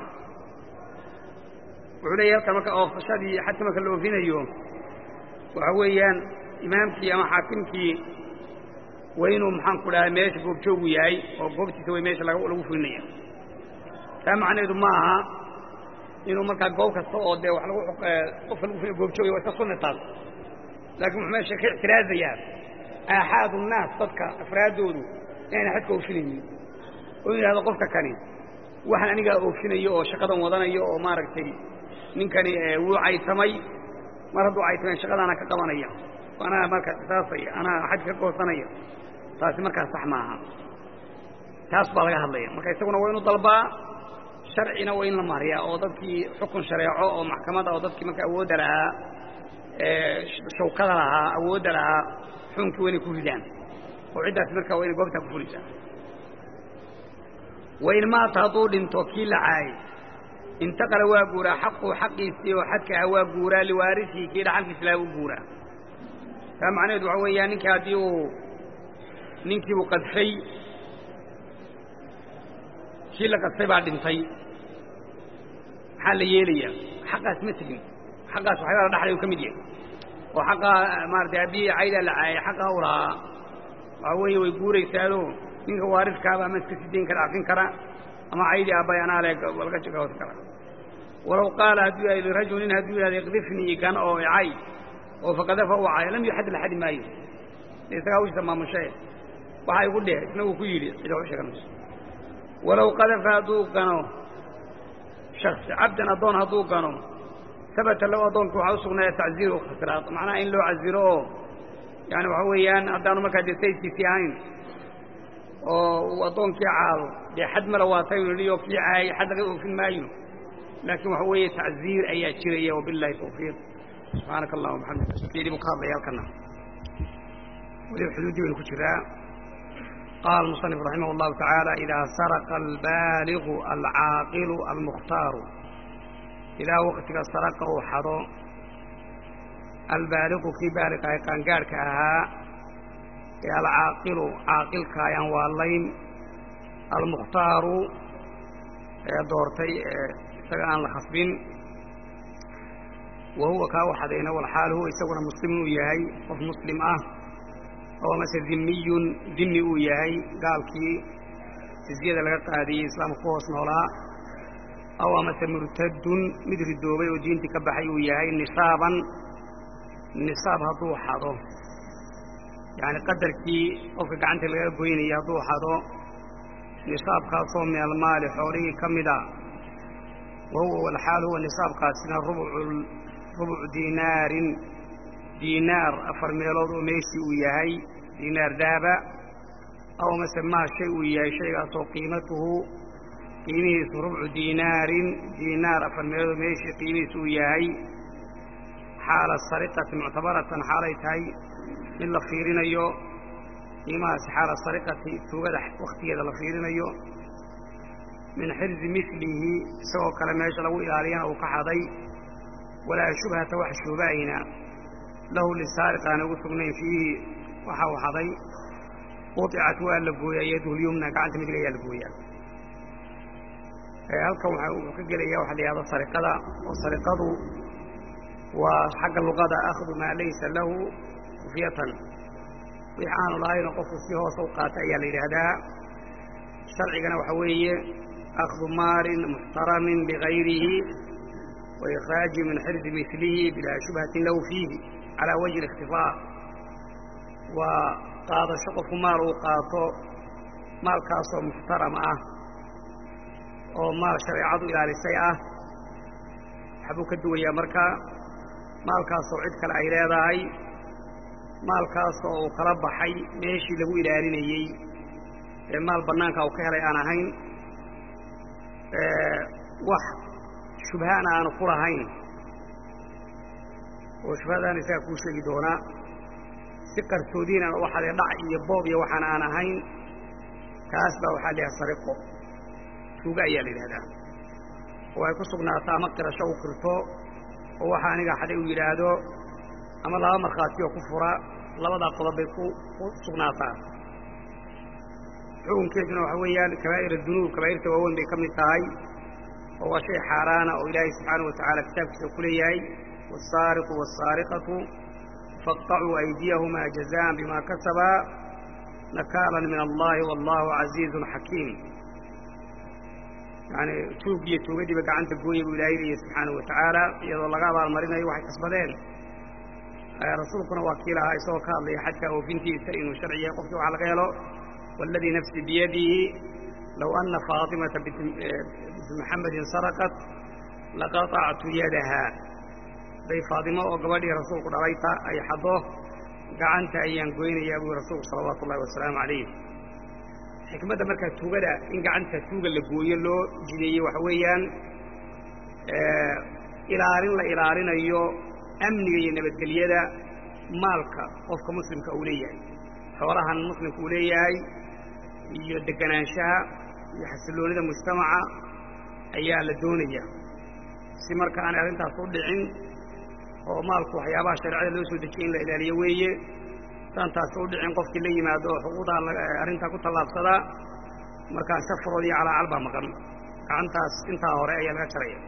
وعليه كما كأفصل حتى ما كان فينا اليوم وعويان إمامك أما حاكمك وينو محان كلها ماشي قوب شوياي وقوبتي سوي ماشي له فليا كما عنه معها inuu marka goob kasta oo de wax lagu qof lagu fiyo goob joogo waa sunnataas laakiin waxa meesha ka ixtiraazaya ahad الناس dadka afraadoodu inay xadka u filayeen oo yiraahdo qofka kani waxaan aniga oo finayo oo shaqadan wadanayo oo maaragtay ninkani wuu caytamay mar hadduu caytamay shaqadana ka qabanaya ana marka taasay ana xadka goosanaya taasi marka sax maaha taas baa laga hadlaya marka isaguna waa inuu dalbaa sharcina waa in la mariyaa oo dadkii xukun shareeco oo maxkamada oo dadkii marka awood lahaa ee shawkada lahaa awood lahaa xukunki weyn ku ridaan oo cidaas marka waa in goobta ku fulisaa وإن ما تهضول توكيل عاي انتقل واجورا حقه حقي و حدك واجورا لوارثه كده حق سلاو جورا فمعنى دعوة يعني كاديو ننكي وقد في شيء لقد في بعد انتي حال يليا حقها اسمتني حقها سبحانه رحله وكمديه وحقها مارتي أبي عيدا لعاي حقها وراء وعوي ويقوري يسألون إنك وارث كابا مسك سدين كالعفين كرا أما عيدي أبايا أنا عليك والقشك وذكرا ولو قال هدوية لرجل هدوية يقذفني كان أو عي وفقذفه عي لم يحد لحد ما يجب ليس كاوش تمام الشيء وحا يقول له إنه كيري إذا عشق نفسه ولو قذف هدوه كانوا شخص عبدا أدون هدوه كانوا ثبت لو أدون كوحوصنا تعزيره وخسرات معناه إن لو عزيروه يعني وحويان أدانوا مكاد يسيسي في عين وأظن كعال بحد مرواتين ليو في عاي حد غيره في الماينو لكن هو تعزير أي شرية وبالله توفيق سبحانك اللهم وبحمدك سيدي مقابل يا الكنا ولي حدودي والكشراء قال المصنف رحمه الله تعالى إذا سرق البالغ العاقل المختار إذا وقتك سرقه حضو البالغ كي بالغ كان قارك أها العاقل عاقل كايان واللين المختار دورتي سجان الخصبين وهو كاو حدينا والحال هو يسونا مسلم وياي وف مسلم اه هو مثل ذمي ذمي وياي قال كي زيادة لقد هذه إسلام قوس نولا أو مثل مرتد مدري الدوبي ودين تكبحي وياي نصابا نصاب هضو حضو يعني قدر كي أو في قعنت الغيبين يضوح هذا نصاب خاصو من المال حوري كمدا وهو الحال هو نصاب قاسنا ربع ربع دينار دينار أفر ميلود وميسي وياهي دينار دابا أو مسمى شيء ويا شيء أو قيمته قيمه ربع دينار دينار فالميض ماشي قيمه وياي حال السرقة معتبرة حالتها من لفيرين أيو إما حال السرقة توجد وقت هذا لفيرين أيو من حرز مثله سواء كلام يجلو إلى أو كحضي ولا شبهة وحش باينة له للسارق أنا وثقني فيه وحو حضي قطعت والبويا يده اليمنى قعدت مثل البويا halkan waxa ka galaya waxa la yiraahdo sariqada oo sariqadu waa xaq luqada akhdu ma laysa lahu fiyatan waxaan lahayn qof si hoos u qaata ayaa la yiraahdaa sharcigana waxa weeye akhdu maarin muhtaramin bighayrihi wa ikhraj min hirz mithlihi bila shubhatin lahu fihi ala wajhi al-ikhtifaa wa qaada shaqo maal uu qaato maalkaas oo muhtaram ah oo maal shariicadu ilaalisay ah xabuu ka duwaya marka maalkaas oo cid kale ay leedahay maalkaas oo kala baxay meeshii lagu ilaalinayay ee maal banaanka uu ka helay aan ahayn ee wax shubhaan aan ku lahayn oo shubhadaan isaga ku sheegi doona si qarsoodiina waxa la dhac iyo boob iyo waxaan aan ahayn kaas baa waxa la sariqo suuga ayaa la yiraahdaa oo ay ku sugnaataa ama qirasho u qirto oo waxa aniga xaday u yiraahdo ama laba markhaati oo ku fura labada qodob bay ku sugnaataa xukunkeeduna waxa weeyaan kabaa'ir dunuub kabaa'irta waaweyn bay kamid tahay oo waa shay xaaraana oo ilaahay subxaanahu wa tacaala kitaabkiisa ku leeyahay والسارق والسارقة فاقطعوا أيديهما جزاء بما كسبا نكالا من الله والله عزيز حكيم يعني توقي توقي بقى عند قوي بإلهي سبحانه وتعالى يضل الله قابل المريض يوحي كسبدين رسولكنا وكيلها يسوى كالله حتى وبنتي سئين شرعية قفتوا على غيره والذي نفسي بيده لو أن فاطمة بنت محمد سرقت لقطعت يدها بي فاطمة وقبلي رسولك رأيتا أي حضوه قعنت أيان قوين يا أبو رسول صلوات الله والسلام عليه حكمة مركز توغدا إن قعنت توغا لقوين له جدي وحويا آه إلارين لا إلارين أيو أمني نبت اليدا مالك وفق مسلم كأوليا حوالها المسلم كأوليا يدقنانشها يحسلون إذا مجتمعا أيها لدونية سمر كان أرنتها صدعين oo maalku waxyaabaha sharciga loo soo dejiyay in la ilaaliyo weeye taantaas oo dhicin qofkii la yimaado xuquuqda arinta ku talaabsada marka safaroodii ala alba maqan gacantaas inta hore ayaa laga jaray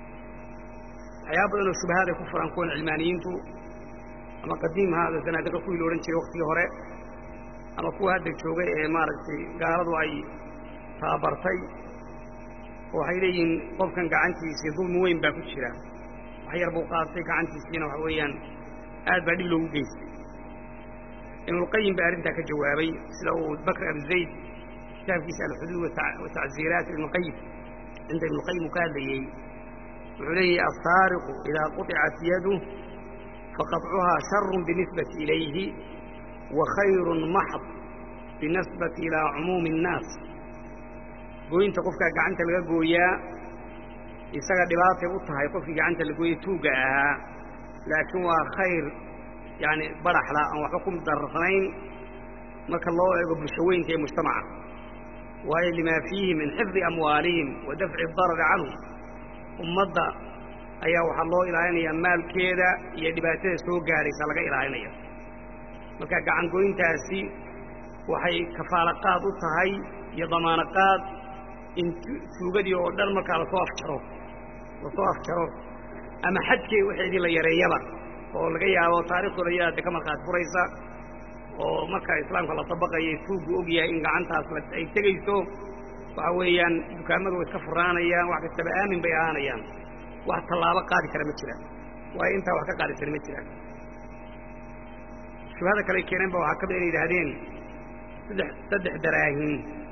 waxyaabo badan oo shubahada ku furan koon cilmaaniyiintu ama qadiim hada sanadka ku ilooran jiray waqtigii hore ama kuwa hadda joogay ee maaragtay gaaladu ay taabartay waxay leeyihiin qofkan gacantiisa dulmi weyn baa ku jira waxyar buu qaatay gacantiisina waxa weeyaan aad baa dhib loogu geystay inuu qayyim baa arinta ka jawaabay sida uu Bakr ibn Zayd kitaabkiisa al-Hudud wa ta'zirat ibn Qayyim inda ibn Qayyim kaadayay wuxuu leeyahay as-sariqu idha quti'at yaduhu faqat'uha sharrun binisbati ilayhi wa khayrun mahd binisbati ila umum an-nas gooyinta qofka gacanta laga gooyaa isaga dhibaato u tahay qofkii gacanta la gooyay tuuga ah laakiin waa khayr yani baraxla aan wax ku darranayn marka loo eego bulshooyinka ee mujtamaca waayo lima fihi min hifdhi amwalihim wa daf'i ad-darar anhum ummadda ayaa waxa loo ilaalinaya maalkeeda iyo dhibaatada soo gaaraysa laga ilaalinaya marka gacan gooyintaasi waxay kafaalaqaad u tahay iyo damaanaqaad in tuugadii oo dhan marka la soo afjaro la soo afjaro ama xadkii wixii la yareeyaba oo laga yaabo taariikhdooda iyada ka markaad furaysa oo marka islaamka la tabaqay tuugu og yahay in gacantaas la ay tagayso waxa weeyaan dukaamadu iska furaanayaan wax kasta aamin bay ahaanayaan wax talaabo qaadi kara ma jiraan waa inta wax ka qaadi kara ma jiraan shubahada kale keeneen ba waxa ka been yiraahdeen saddex saddex daraahin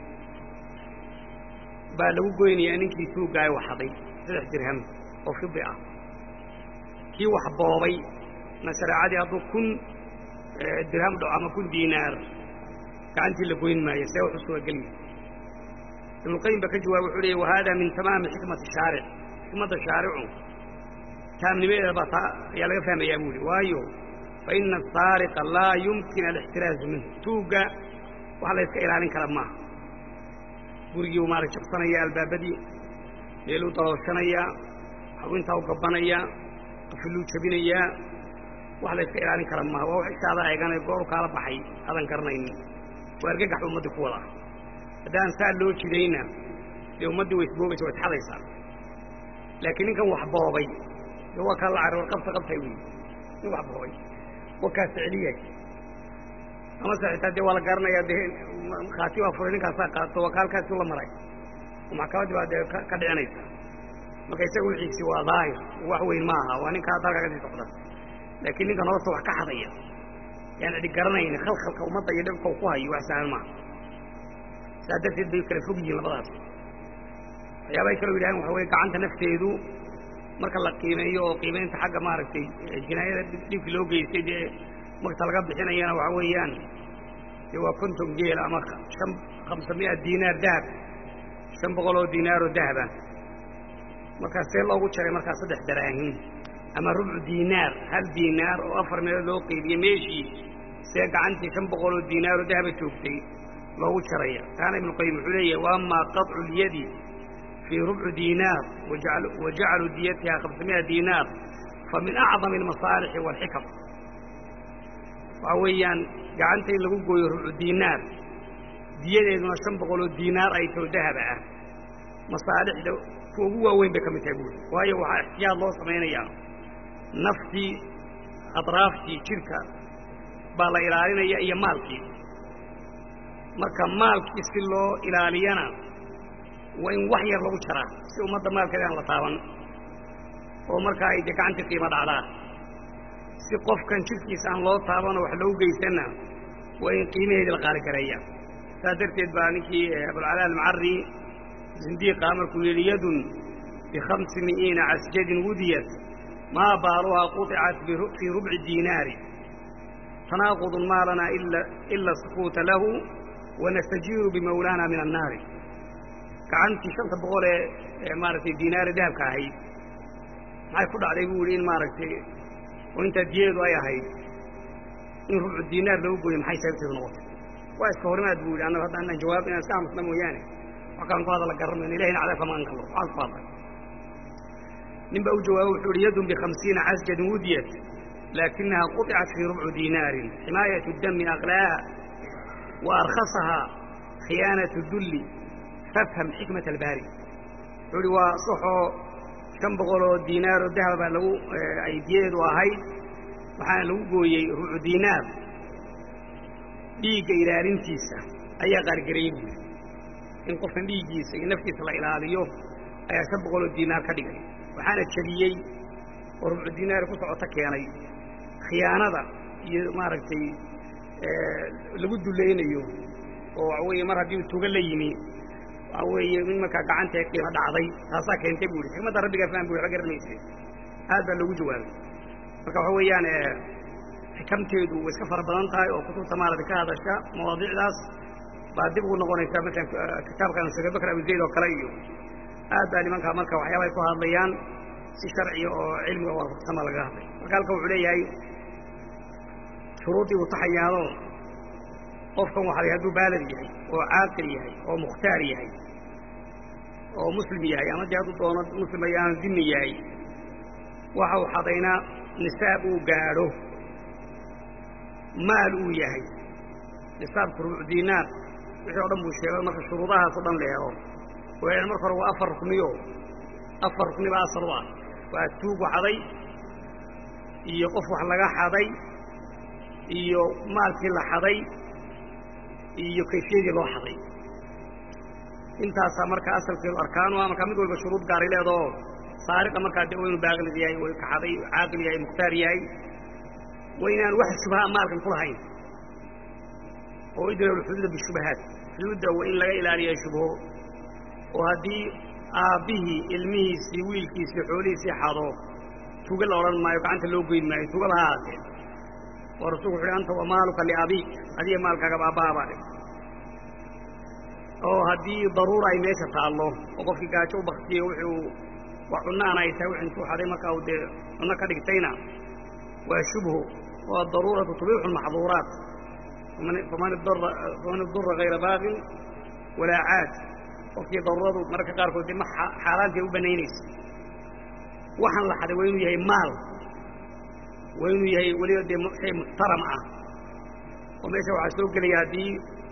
baa lagu goynaya ninkii tuugaay waxaday saddex dirham oo fiddi ah kii wax boobay nasraacadi adu kun dirham do ama kun diinaar كعنتي اللي قوين ما يساوي حسوا قلبي ابن القيم بكجوا وحولي وهذا من تمام حكمة الشارع حكمة الشارع كان من بين البطاء يلا فهم يا أبولي وايو فإن السارق لا يمكن الاحتراز منه توقع وحلا يسكيل عنك لما برجي ومارك شخصنا يا البابدي ليلو طوشنا يا حوين تاو قبنا يا قفلو تبين يا وحلا يسكيل عنك لما هو حسابا يقان يقول قال بحي هذا انكرنين وارجع حول مد كولا دان سال لو جدينا لو مد ويسبوبه وتحليصا لكن إن كان وحبابي هو كان العرب القبطة قبطة يوي وحبابي وكاس عليك أما ساعتها دي ولا قرنا يدهن خاتي وفرين كاساقات وكال كاس ولا مراي ومع كواد بعد كدعنيسا ما كيسوي العيسي وظاهر وحوين معها وأنا كاتارك قد تقدر لكن إن كان رصوا كحضية يعني دي قرنين خلق خلق ومضى يدبك وقوها يوحسان معه سادتي بيك الفوقي البلاط يا بيكر ويلان وحوي كعنت نفسي يدو marka la qiimeeyo oo qiimeynta xagga maaragtay jinaayada dibka loo geystay marka laga bixinayana waxa weeyaan waa konton geel ama خمسمائة diinaar dahab shan boqol oo diinaar oo dahab marka see loogu jaray marka saddex daraahim ama rubuc diinaar hal diinaar oo afar meel loo qiibiyo meeshii see gacantii shan boqol oo diinaar oo dahab joogtay loogu jaraya taana ibn qayyim wuxuu leeyahay waa ma qat'u al-yadi في ربع دينار وجعلوا وجعلوا ديتها خمسمائة دينار فمن أعظم المصالح والحكم وعويا جعلت اللي هو ربع دينار ديته إذا نشم بقولوا دينار أي تودها بقى مصالح لو هو وين بكم تقول وهي يا الله سمعنا يا نفسي أطرافتي شركة بالا إلى يا يا مالكي مركب مالكي سلو إلى لينا وإن وحير لو ترى سو مد مال كذا الله طاون ومركا إذا كانت قيمة على سقف كان شركي سان الله طاون وحلو جيسنا وإن قيمة القارئ كريا سادرت بانكي أبو العلاء المعري زنديق أمر كل يد بخمسمائين عسجد وديت ما بارها قطعت في ربع الدينار تناقض ما لنا إلا إلا السقوط له ونستجير بمولانا من النار كعنتي شنت بقول مارتي دينار ذهب كهي هاي كل عليه يقولين مارتي وانت ديال ويا هاي إن ربع الدينار لو يقول محي سبت النقط وايش كهرنا تقول أنا هذا أنا جواب أنا سامس نمو يعني وكان فاضل قرن إليه على كمان كله عاد فاضل نبأ جواب حرية بخمسين عسجد وديت لكنها قطعت في ربع دينار حماية الدم أغلاها وأرخصها خيانة الذل فافهم حكمة الباري يقول وصحو كم بقولوا دينار الذهب لو أي ديد وهاي وحان لو قوي ربع دينار ليك إلى رنتيسة أي غرقرين إن قفن ليجيسة نفسي صلى الله عليه وسلم أي سبقوا الدينار كدقري وحان الشبيي وربع دينار قطع تكياني خيانة ما ركتي لابد الليين أيوه وعوية مرة دي تغليني وعوية من مكا قعنت يقيم هذا عضي هاسا كنت بولي حكمة ربك فهم بولي حقر ميسي هذا اللي وجوه مكا وعوية يعني حكمتي وسكفر بلانتاي وكتب تمارة هذا الشيء مواضيع ناس بعد يبقوا نقول إنسان مثلا كتاب كان سيد بكر أبو زيد وكريو هذا اللي منك مركا وحياة يكون هذا الليان سي شرعي وعلمي وسما لقاهي وقال لكم علي شروطي وتحيانون قفكم وحالي هدو بالغ يهي وعاقل يهي ومختار يهي ومسلم يهي أما جهدو دون مسلم يهي ذمي يهي وحو حضينا نساب وقارو مال يهي نساب ربع دينار وحي رمو الشيء مركا شروطها صدام لها وعلى مركا هو أفر ركنيو أفر ركني بقى صروان وأتوب وحضي يقف وحلقا حضي iyo maalkii la xaday iyo kayfiyadii loo xaday intaas marka asalkeedu arkaan waa marka mid walba shuruud gaar ah leedo saariqa marka dee uu baaqil yahay oo ka xaday caaqil yahay muxtaar yahay وإنان واحد شبهاء مالكم كلهين وإدروا الحدود بالشبهات حدود وإن لا إلى أن يشبهه وهذه آبه علمه سويل كيس حولي سيحاضه تقول له ما يقع أنت اللوقين معي تقول هذا ورسوله أنت ومالك لأبيك هذه مالك كبابا oo haddii daruura ay meesha taallo oo qofkii gaajo u baktiyo wuxuu wax cunnaana ay tahay wixii intuu xaday markaa uu dee cunno ka dhigtayna waa shubhu waa daruuratu tubiixu lmaxduuraat faman idura hayra baaqin walaa caad qofkii daruuradu mararka qaarkood dee ma xaaraantay u banaynaysa waxaan la xaday waa inuu yahay maal waa inuu yahay weliba dee shay muxtaram ah oo meesha waxaa soo gelaya haddii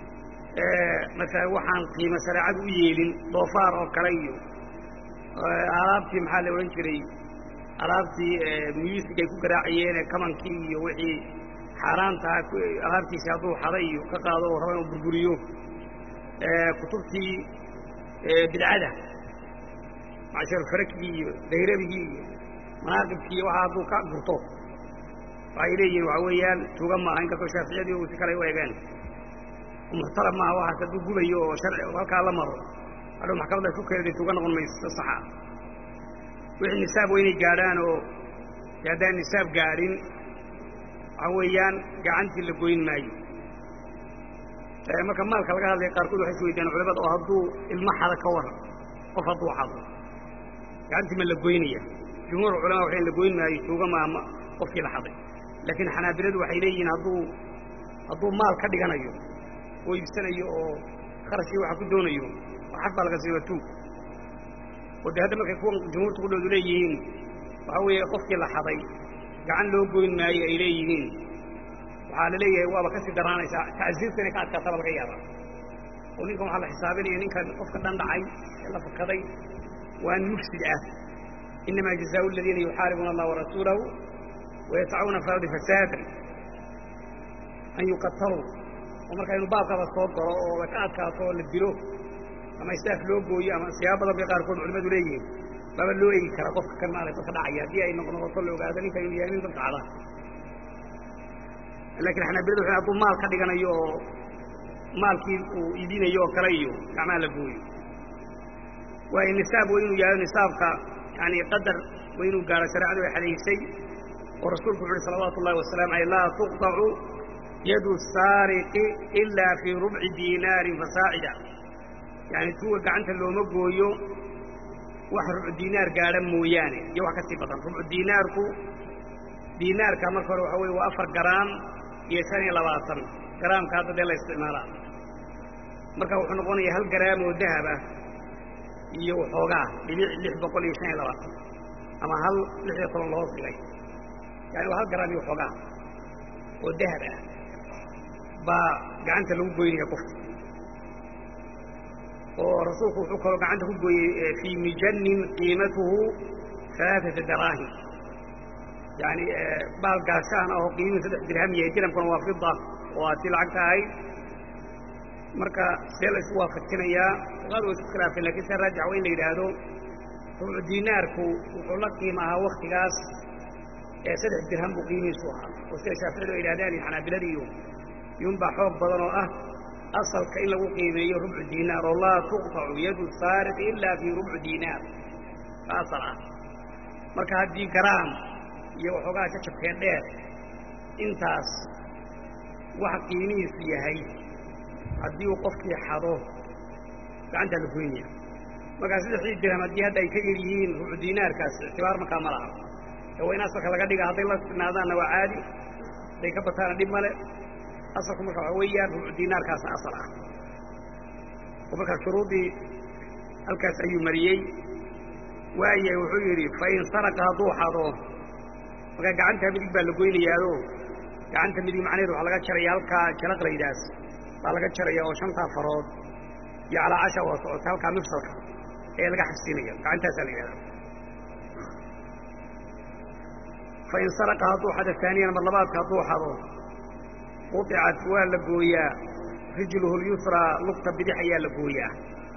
markaa waxaan qiimo shareecadu u yeelin doofaar oo kale iyo alaabtii maxaa la odhan jiray alaabtii music ay ku garaacayeen kamankii iyo wixii xaaraantaa alaabtiisi hadduu xaday iyo ka qaado oo raba inuu burburiyo kutubtii bidcada macsharfaragii iyo dayrabigii iyo manaaqibkii waxa hadduu ka gurto waxay leeyihin waxa weeyaan tuuga maaha inkastoo shaaficiyadii uu si kale u eegeen muxtaram maaha waxaas hadduu gubayo oo sharci halkaa la maro hadhow maxkamadda isku keenday tuuga noqon mayso saxa wixii nisaab waa inay gaadhaan oo haddaan nisaab gaadhin waxa weeyaan gacantii la goyn maayo marka maalka laga hadlaya qaarkood waxay is weydiyaan culamada oo hadduu ilmo xado ka waran qof hadduu xado gacantii ma la goynaya jumhuur culamaa waxay la goyn maayo tuuga maaha qofkii la xaday laakiin xanaabiladu waxay leeyihiin hadduu hadduu maal ka dhiganayo oo iibsanayo oo kharashkii waxa ku doonayo waxas baa laga siiba tuug oo dee hadda markay kuwan jumhuurta ku dhowdu leeyihiin waxaa weeye qofkii la xaday gacan loo goyn maayo ay leeyihiin waxaa la leeyahay waaba ka sii daraanaysaa tacsiirta inay ka adkaataba laga yaaba oo ninkan waxaa la xisaabinaya ninkan qofka dhandhacay ee la fakaday waa mufsid ah inamaa jazaau aladiina yuxaaribuuna allah warasuulahu wayascauna fi ardi fasaadan an yuqataluu oo markaa inuu baabkaba soo galo oo la ka adkaato oo la dilo ama istaaf loo gooyo ama siyaabo badan bay qaarkood culimadu leeyihiin baaba loo eegi karaa qofka kan maaragta ka dhacaya haddii ay noqnoqoto la ogaado ninkan inuu yahay nin dad kacda laakiin xanaabiladu waxay hadduu maal ka dhiganayo oo maalkii uu iibinayo oo kale iyo gacmaha la gooyo waayo nisaab waa inuu yahay nisaabka yani qadar waa inuu gaaro shareecadu ay xadaysay oo rasuulku wuxu uhi salawaatu ullahi wasalaamu aleyh laa tuqطacu yadu saariqi ilaa fii rubci diinaarin fasaacida yani tuuga gacanta looma gooyo wax rubcu diinaar gaadha mooyaane iyo wax ka sii badan rubcu diinaarku diinaarka marka hore waxa weye waa afar garaam iyo shan iyo labaatan garaamka hadda dee la isticmaalaa marka wuxuu noqonayaa hal garaam oo dahab ah iyo waxoogaa dhibic lix boqol iyo shan iyo labaatan ama hal lix iyo toban loo dhigay yani waa hal garaam iyo waxoogaa oo dahab ah baa gacanta lagu goynaya qofka oo rasuulku wuxuu kaloo gacanta ku gooyey fii mijanin qiimatuhu alaaata daraahim yani baal gaashaan ah oo qiimihi saddex dirham yahay dirhamkuna waa fida oo aa tii lacagta ahayd marka see la isu waafajinayaa fuqaadu way isku khilaafeen lakin se raajixa waa in la yidhaahdo rubcu diinaarku wuxuu la qiima ahaa waktigaas ee saddex dirham buu qiimihiisu ahaa oo sida shaaficiyadu ay yidhahdaan iyo xanaabilada iyo iyunbaa xoog badan oo ah asalka in lagu qiimeeyo rubcu diinaar oo laa tuqطacu yadu saariq ilaa fii rubcu diinaar ka asal ah marka haddii garaam iyo waxoogaa jajabkeen dheer intaas waxa qiimihiisu yahay haddii uu qofkii xado gacantaa la goynaya markaa saddexdii dirham haddii hadda ay ka yar yihiin rubcu diinaarkaas ictibaar markaa ma laha ee waa in asalka laga dhiga hadday la sinaadaanna waa caadi hadday ka bataana dhib male asalku marka waxa weeyaan rubcu diinaarkaasna asal ah oo markaa shuruudii halkaas ayuu mariyey waayahay wuxuu yidhi fain saraqa hadduu xado markaa gacanta midig baa la goynayaado gacanta midig macnaheed waxaa laga jaraya halkaa jalaqlaydaas baa laga jaraya oo shantaa farood iyo calaa casha waa socota halkaa mifsalka ee laga xabsiinaya gacantaasaa la yidhahda fain saraqa hadduu xado taaniyan mar labaadka hadduu xado quطicat waa la gooyaa rijluhu lyusraa lugta bidix ayaa la gooyaa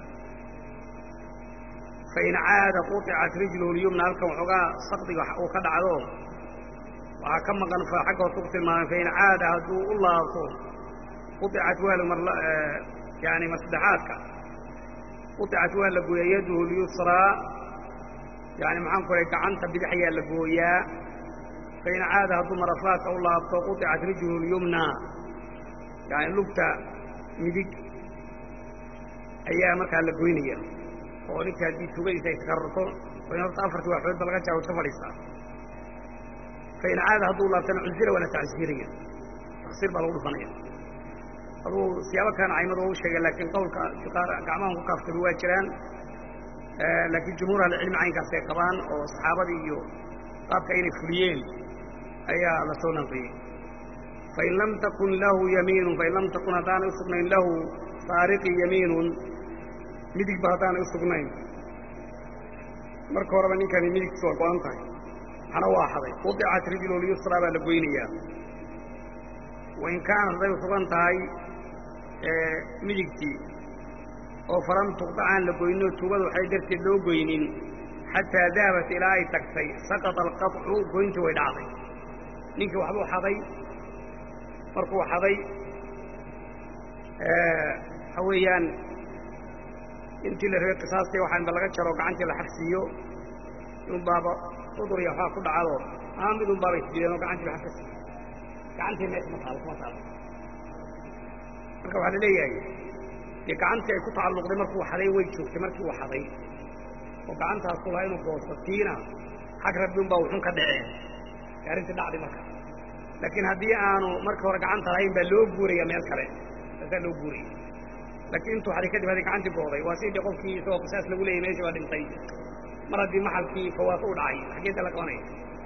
fain caada quطicat rijluhu lyumna halkan waxoogaa sakdiga uu ka dhacdo waxaa ka maqan fa xagga hoose ku tilmaamay fain caada hadduu u laabto quطicat waa yani mar saddexaadka quطicat waa la gooyaa yaduhu lyusraa yani maxaan ku rahay gacanta bidix ayaa la gooyaa fain caada hadduu marafaadka u laabto quطicat rijluhu lyumna yani lugta midig ayaa markaa la goynaya oo ninka haddii tugadiisa ay takararto waa in horta afartii waaxoodba laga jaro iska fadhiistaa fain caada hadduu laabtana cusira waa la tacsiiraya taksiir baa lagu dhufanaya aduu siyaabo kaana caymada u sheegay laakiin qowlka gacmahan ku kaaftami waa jiraan laakiin jumhuur ahlicilmi caynkaas ay qabaan oo saxaabadii iyo qaabka inay fuliyeen ayaa la soo naqliyey fain lam takun lahu yamiinun fain lam takun haddaanay usugnayn lahu saariqi yamiinun midigba haddaanay usugnayn marka horeba ninkani midigtiisa waa go-an tahay waxna waa xaday wadicat rijlu lyusraa baa la goynayaa wain kaanat hadday usugan tahay midigtii oo falam tuqdacaan la goyno tuugada waxay darteed loo goynin xataa dahabat ilaa ay tagtay saqata alqaطcu goyntii way dhacday ninkii waxbuu xaday markuu xaday waxa weeyaan intii la rabay qisaastii waxaa inba laga jaro gacantii la xabsiiyo un baaba udur iyo waxbaa ku dhacdo ama mid un baaba isdileen oo gacantii la xabkasiiyo gacantii meesha ma taalo kuma taalo marka waxaa la leeyahay dee gacantii ay ku tacalluqday markuu xaday way joogtay markii uu xaday oo gacantaasu lahaa inuu goosto tiina xag rabbi un baa wuxun ka dhaceen ee arrintii dhacday marka laakiin haddii aanu markii hore gacanta lahayn baa loo guuraya meel kale taasaa loo guuraya laakiin intuu xaday kadib hadday gacantii gooday waa sidii qofkii isagoo qisaas lagu leeyay meeshii baa dhintay mar haddii maxalkii fawaafo u dhacay xaggeeda la qabanaya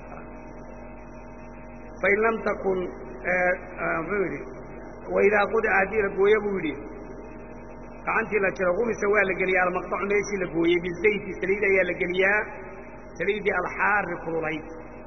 fain lam takun muxuu yidhi waidaa qudica haddii la gooyo buu yidhi gacantii la jiro qumisa waa la geliyaa almaqطacu meeshii la gooyey bizayti saliid ayaa la geliyaa saliiddii alxaari kululayd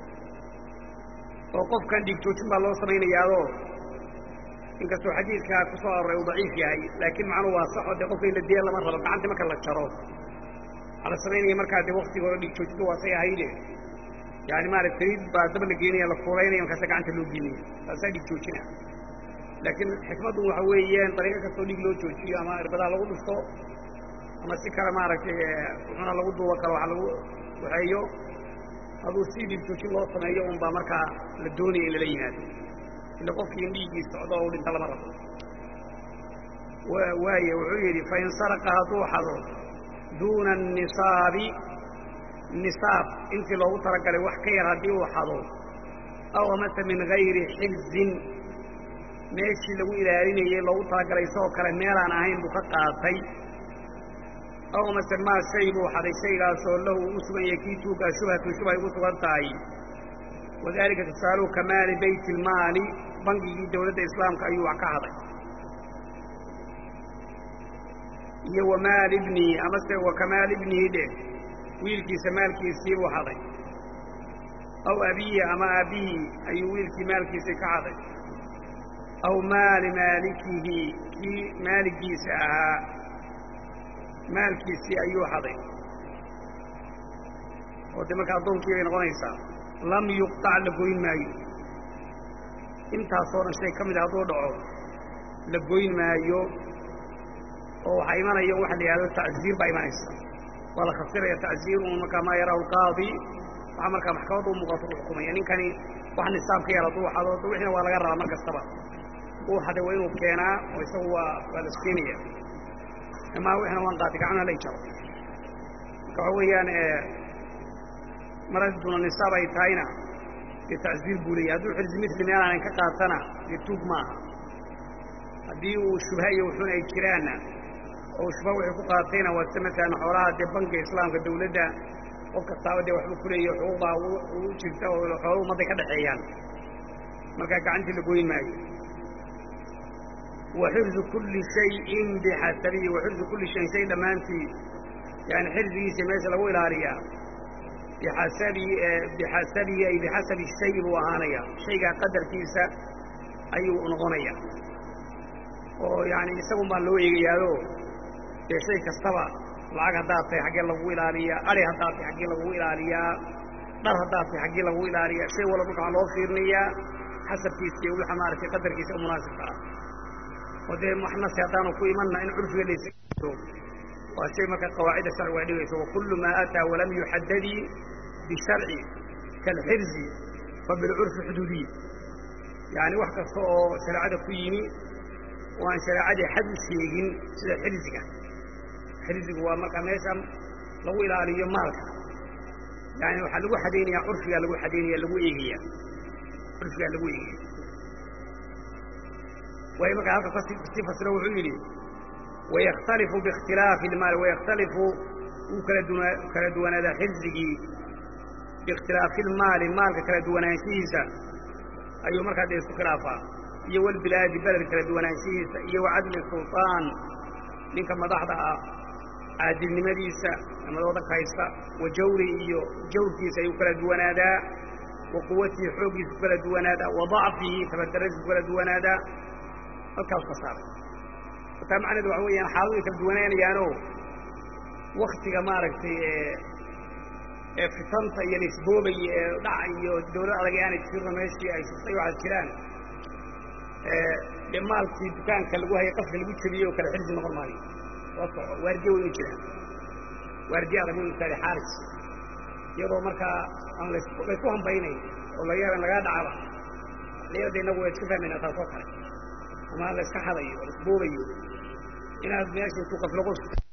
oo qofkan dhigtoojin baa loo samaynayaadoo inkastoo xadiidkaa ku soo aroray uu daciif yahay laakiin macnuhu waa saxoo dee qofka in la diya lama rabo gacantii marka la jaro waxaa la samaynaya markaa dee waktiga hore dhigtoojinta waa say ahayde yani maarata saliid baa daba la geenaya la kuulaynaya markaasa gacanta loo geenaya taasaa dhigtoojina laakiin xikmaddu waxa weeyaan dariiqo kastoo dhiig loo joojiyo ama irbadaha lagu dhufto ama si kale maaragtay wuxuuna lagu duubo kale waxa lagu waxeeyo hadduu si dhiig joojin loo sameeyo un baa markaa la doonaya in lala yimaado ila qofkii in dhiiggii socdo oo dhinta lama rabo waaye wuxuu yidhi fain saraqa hadduu xado duuna anisaabi nisaab intii loogu talagalay wax ka yar haddii uu xado aw amase min gayri xirzin meeshii lagu ilaalinayey loogu talagalay isagoo kale meelaan ahayn buu ka qaatay aw amase maa shay buu xaday shaygaasoo lahu u sugan yahay kii tuugaa shubhatu shubha ay ugu sugan tahay wadaalika tusaaluhu kamaali bayt ilmaali bangigii dawladda islaamka ayuu wax ka haday iyo wamaali ibnihi amase wa kamaali ibnihi dheh wiilkiisa maalkiisii buu haday aw abiyi ama aabbihi ayuu wiilkii maalkiisii ka haday aw maali maalikihi kii maaligiisa ahaa maalkiisii ayuu haday oo dee marka addoonkii bay noqonaysaa lam yuqtac la goyn maayo intaasoo dhan shay ka mid a hadduu dhaco la goyn maayo oo waxaa imanaya waxa la yidhahdo tacziir baa imanaysa waa la khasiraya tacziir un markaa maa yaraahu alqaadi waxaa markaa maxkamadda u muuqato ku xukumaya ninkani wax nisaab ka yar hadduu xado wixiina waa laga rabaa mar kastaba uu xaday waa inuu keenaa oo isagu waa waa la iskeenaya amaa wixina waan qaatay gacmaha la ijaro marka waxa weeyaan mar hadduna nisaab ay tahayna dee tacziir buu leeyahy hadduu xirzi misli meel aanan ka qaatana dee tuug maaha haddii uu shubha iyo wuxuuna ay jiraanna oo shubha wixii ku qaatayna waa sida matalan xoolaha dee banka islaamka dawladda qof kastaaba dee waxba ku leeyahy xuquuqbaa u jirta oo xoolo ummadday ka dhaxeeyaan markaa gacantii la goyn maayo wa xirzu kulli shayin bixasabihi wa xirzu kulli shayin shay dhammaantii yani xirzigiisa meesha lagu ilaaliyaa bixasabihi bixasabihi ay bixasabi shay buu ahaanaya shaygaa qadarkiisa ayuu noqonaya oo yani isagun baan loo eegayaado dee shay kastaba lacag haddaad tahay xaggee lagu ilaaliyaa ari haddaad tahay xaggee lagu ilaaliyaa dhar haddaad tahay xaggee lagu ilaaliyaa shay walba marka waxaa loo fiirinayaa xasabkiisa iyo waxa maaragtay qadarkiisa u munaasibka ah oo dee waxnasi haddaanu ku imanna in curfiga laysa waa shay marka qawaacida sharcigu ay dhigayso wakullu maa ataa walam yuxaddadii bisharci kaalxirzi fa bilcurfi xuduudiy yani wax kasta oo shareecada ku yimi oo aan shareecadii xad u sheegin sida xirziga xirsigu waa marka meesha lagu ilaaliyo maalka yani waxa lagu xadeynaya urfiga lagu xadeynaya lagu eegiya urfiga lagu eegiya way marka halka si fasiro wuxuu yiri ويختلف باختلاف المال ويختلف وكلا دوان هذا حرزقي باختلاف المال المال كلا دوان شيسا أيو مركز يستخلافا يو البلاد بلد كلا دوان شيسا يو عدل السلطان لنك مضحضها عادل نمديسا لما دوضك هايسا وجوري يو جورتيسا يو كلا دوان هذا وقوتي حوقي كلا دوان هذا وضعفه تبدرج كلا دوان هذا الكاس قصار طبعا هذا هو يعني حاولوا يكدونين يانو وقت جمارك في في طنطا يعني سبوبي داعي الدولة على يعني تصير ماشي أي شيء على الكلام لما في دكان كلجوها يقف اللي بيتشبيه وكل حرز نورمالي وصع وردي وينكله وردي على من تاري حارس يرو مركا أنا لسوهم بيني والله يا أنا قاعد على ليه ده نقول تشوفه من أتصفى وما لسه حضي ولا سبوبي إن هذا ماشي توقف لغوص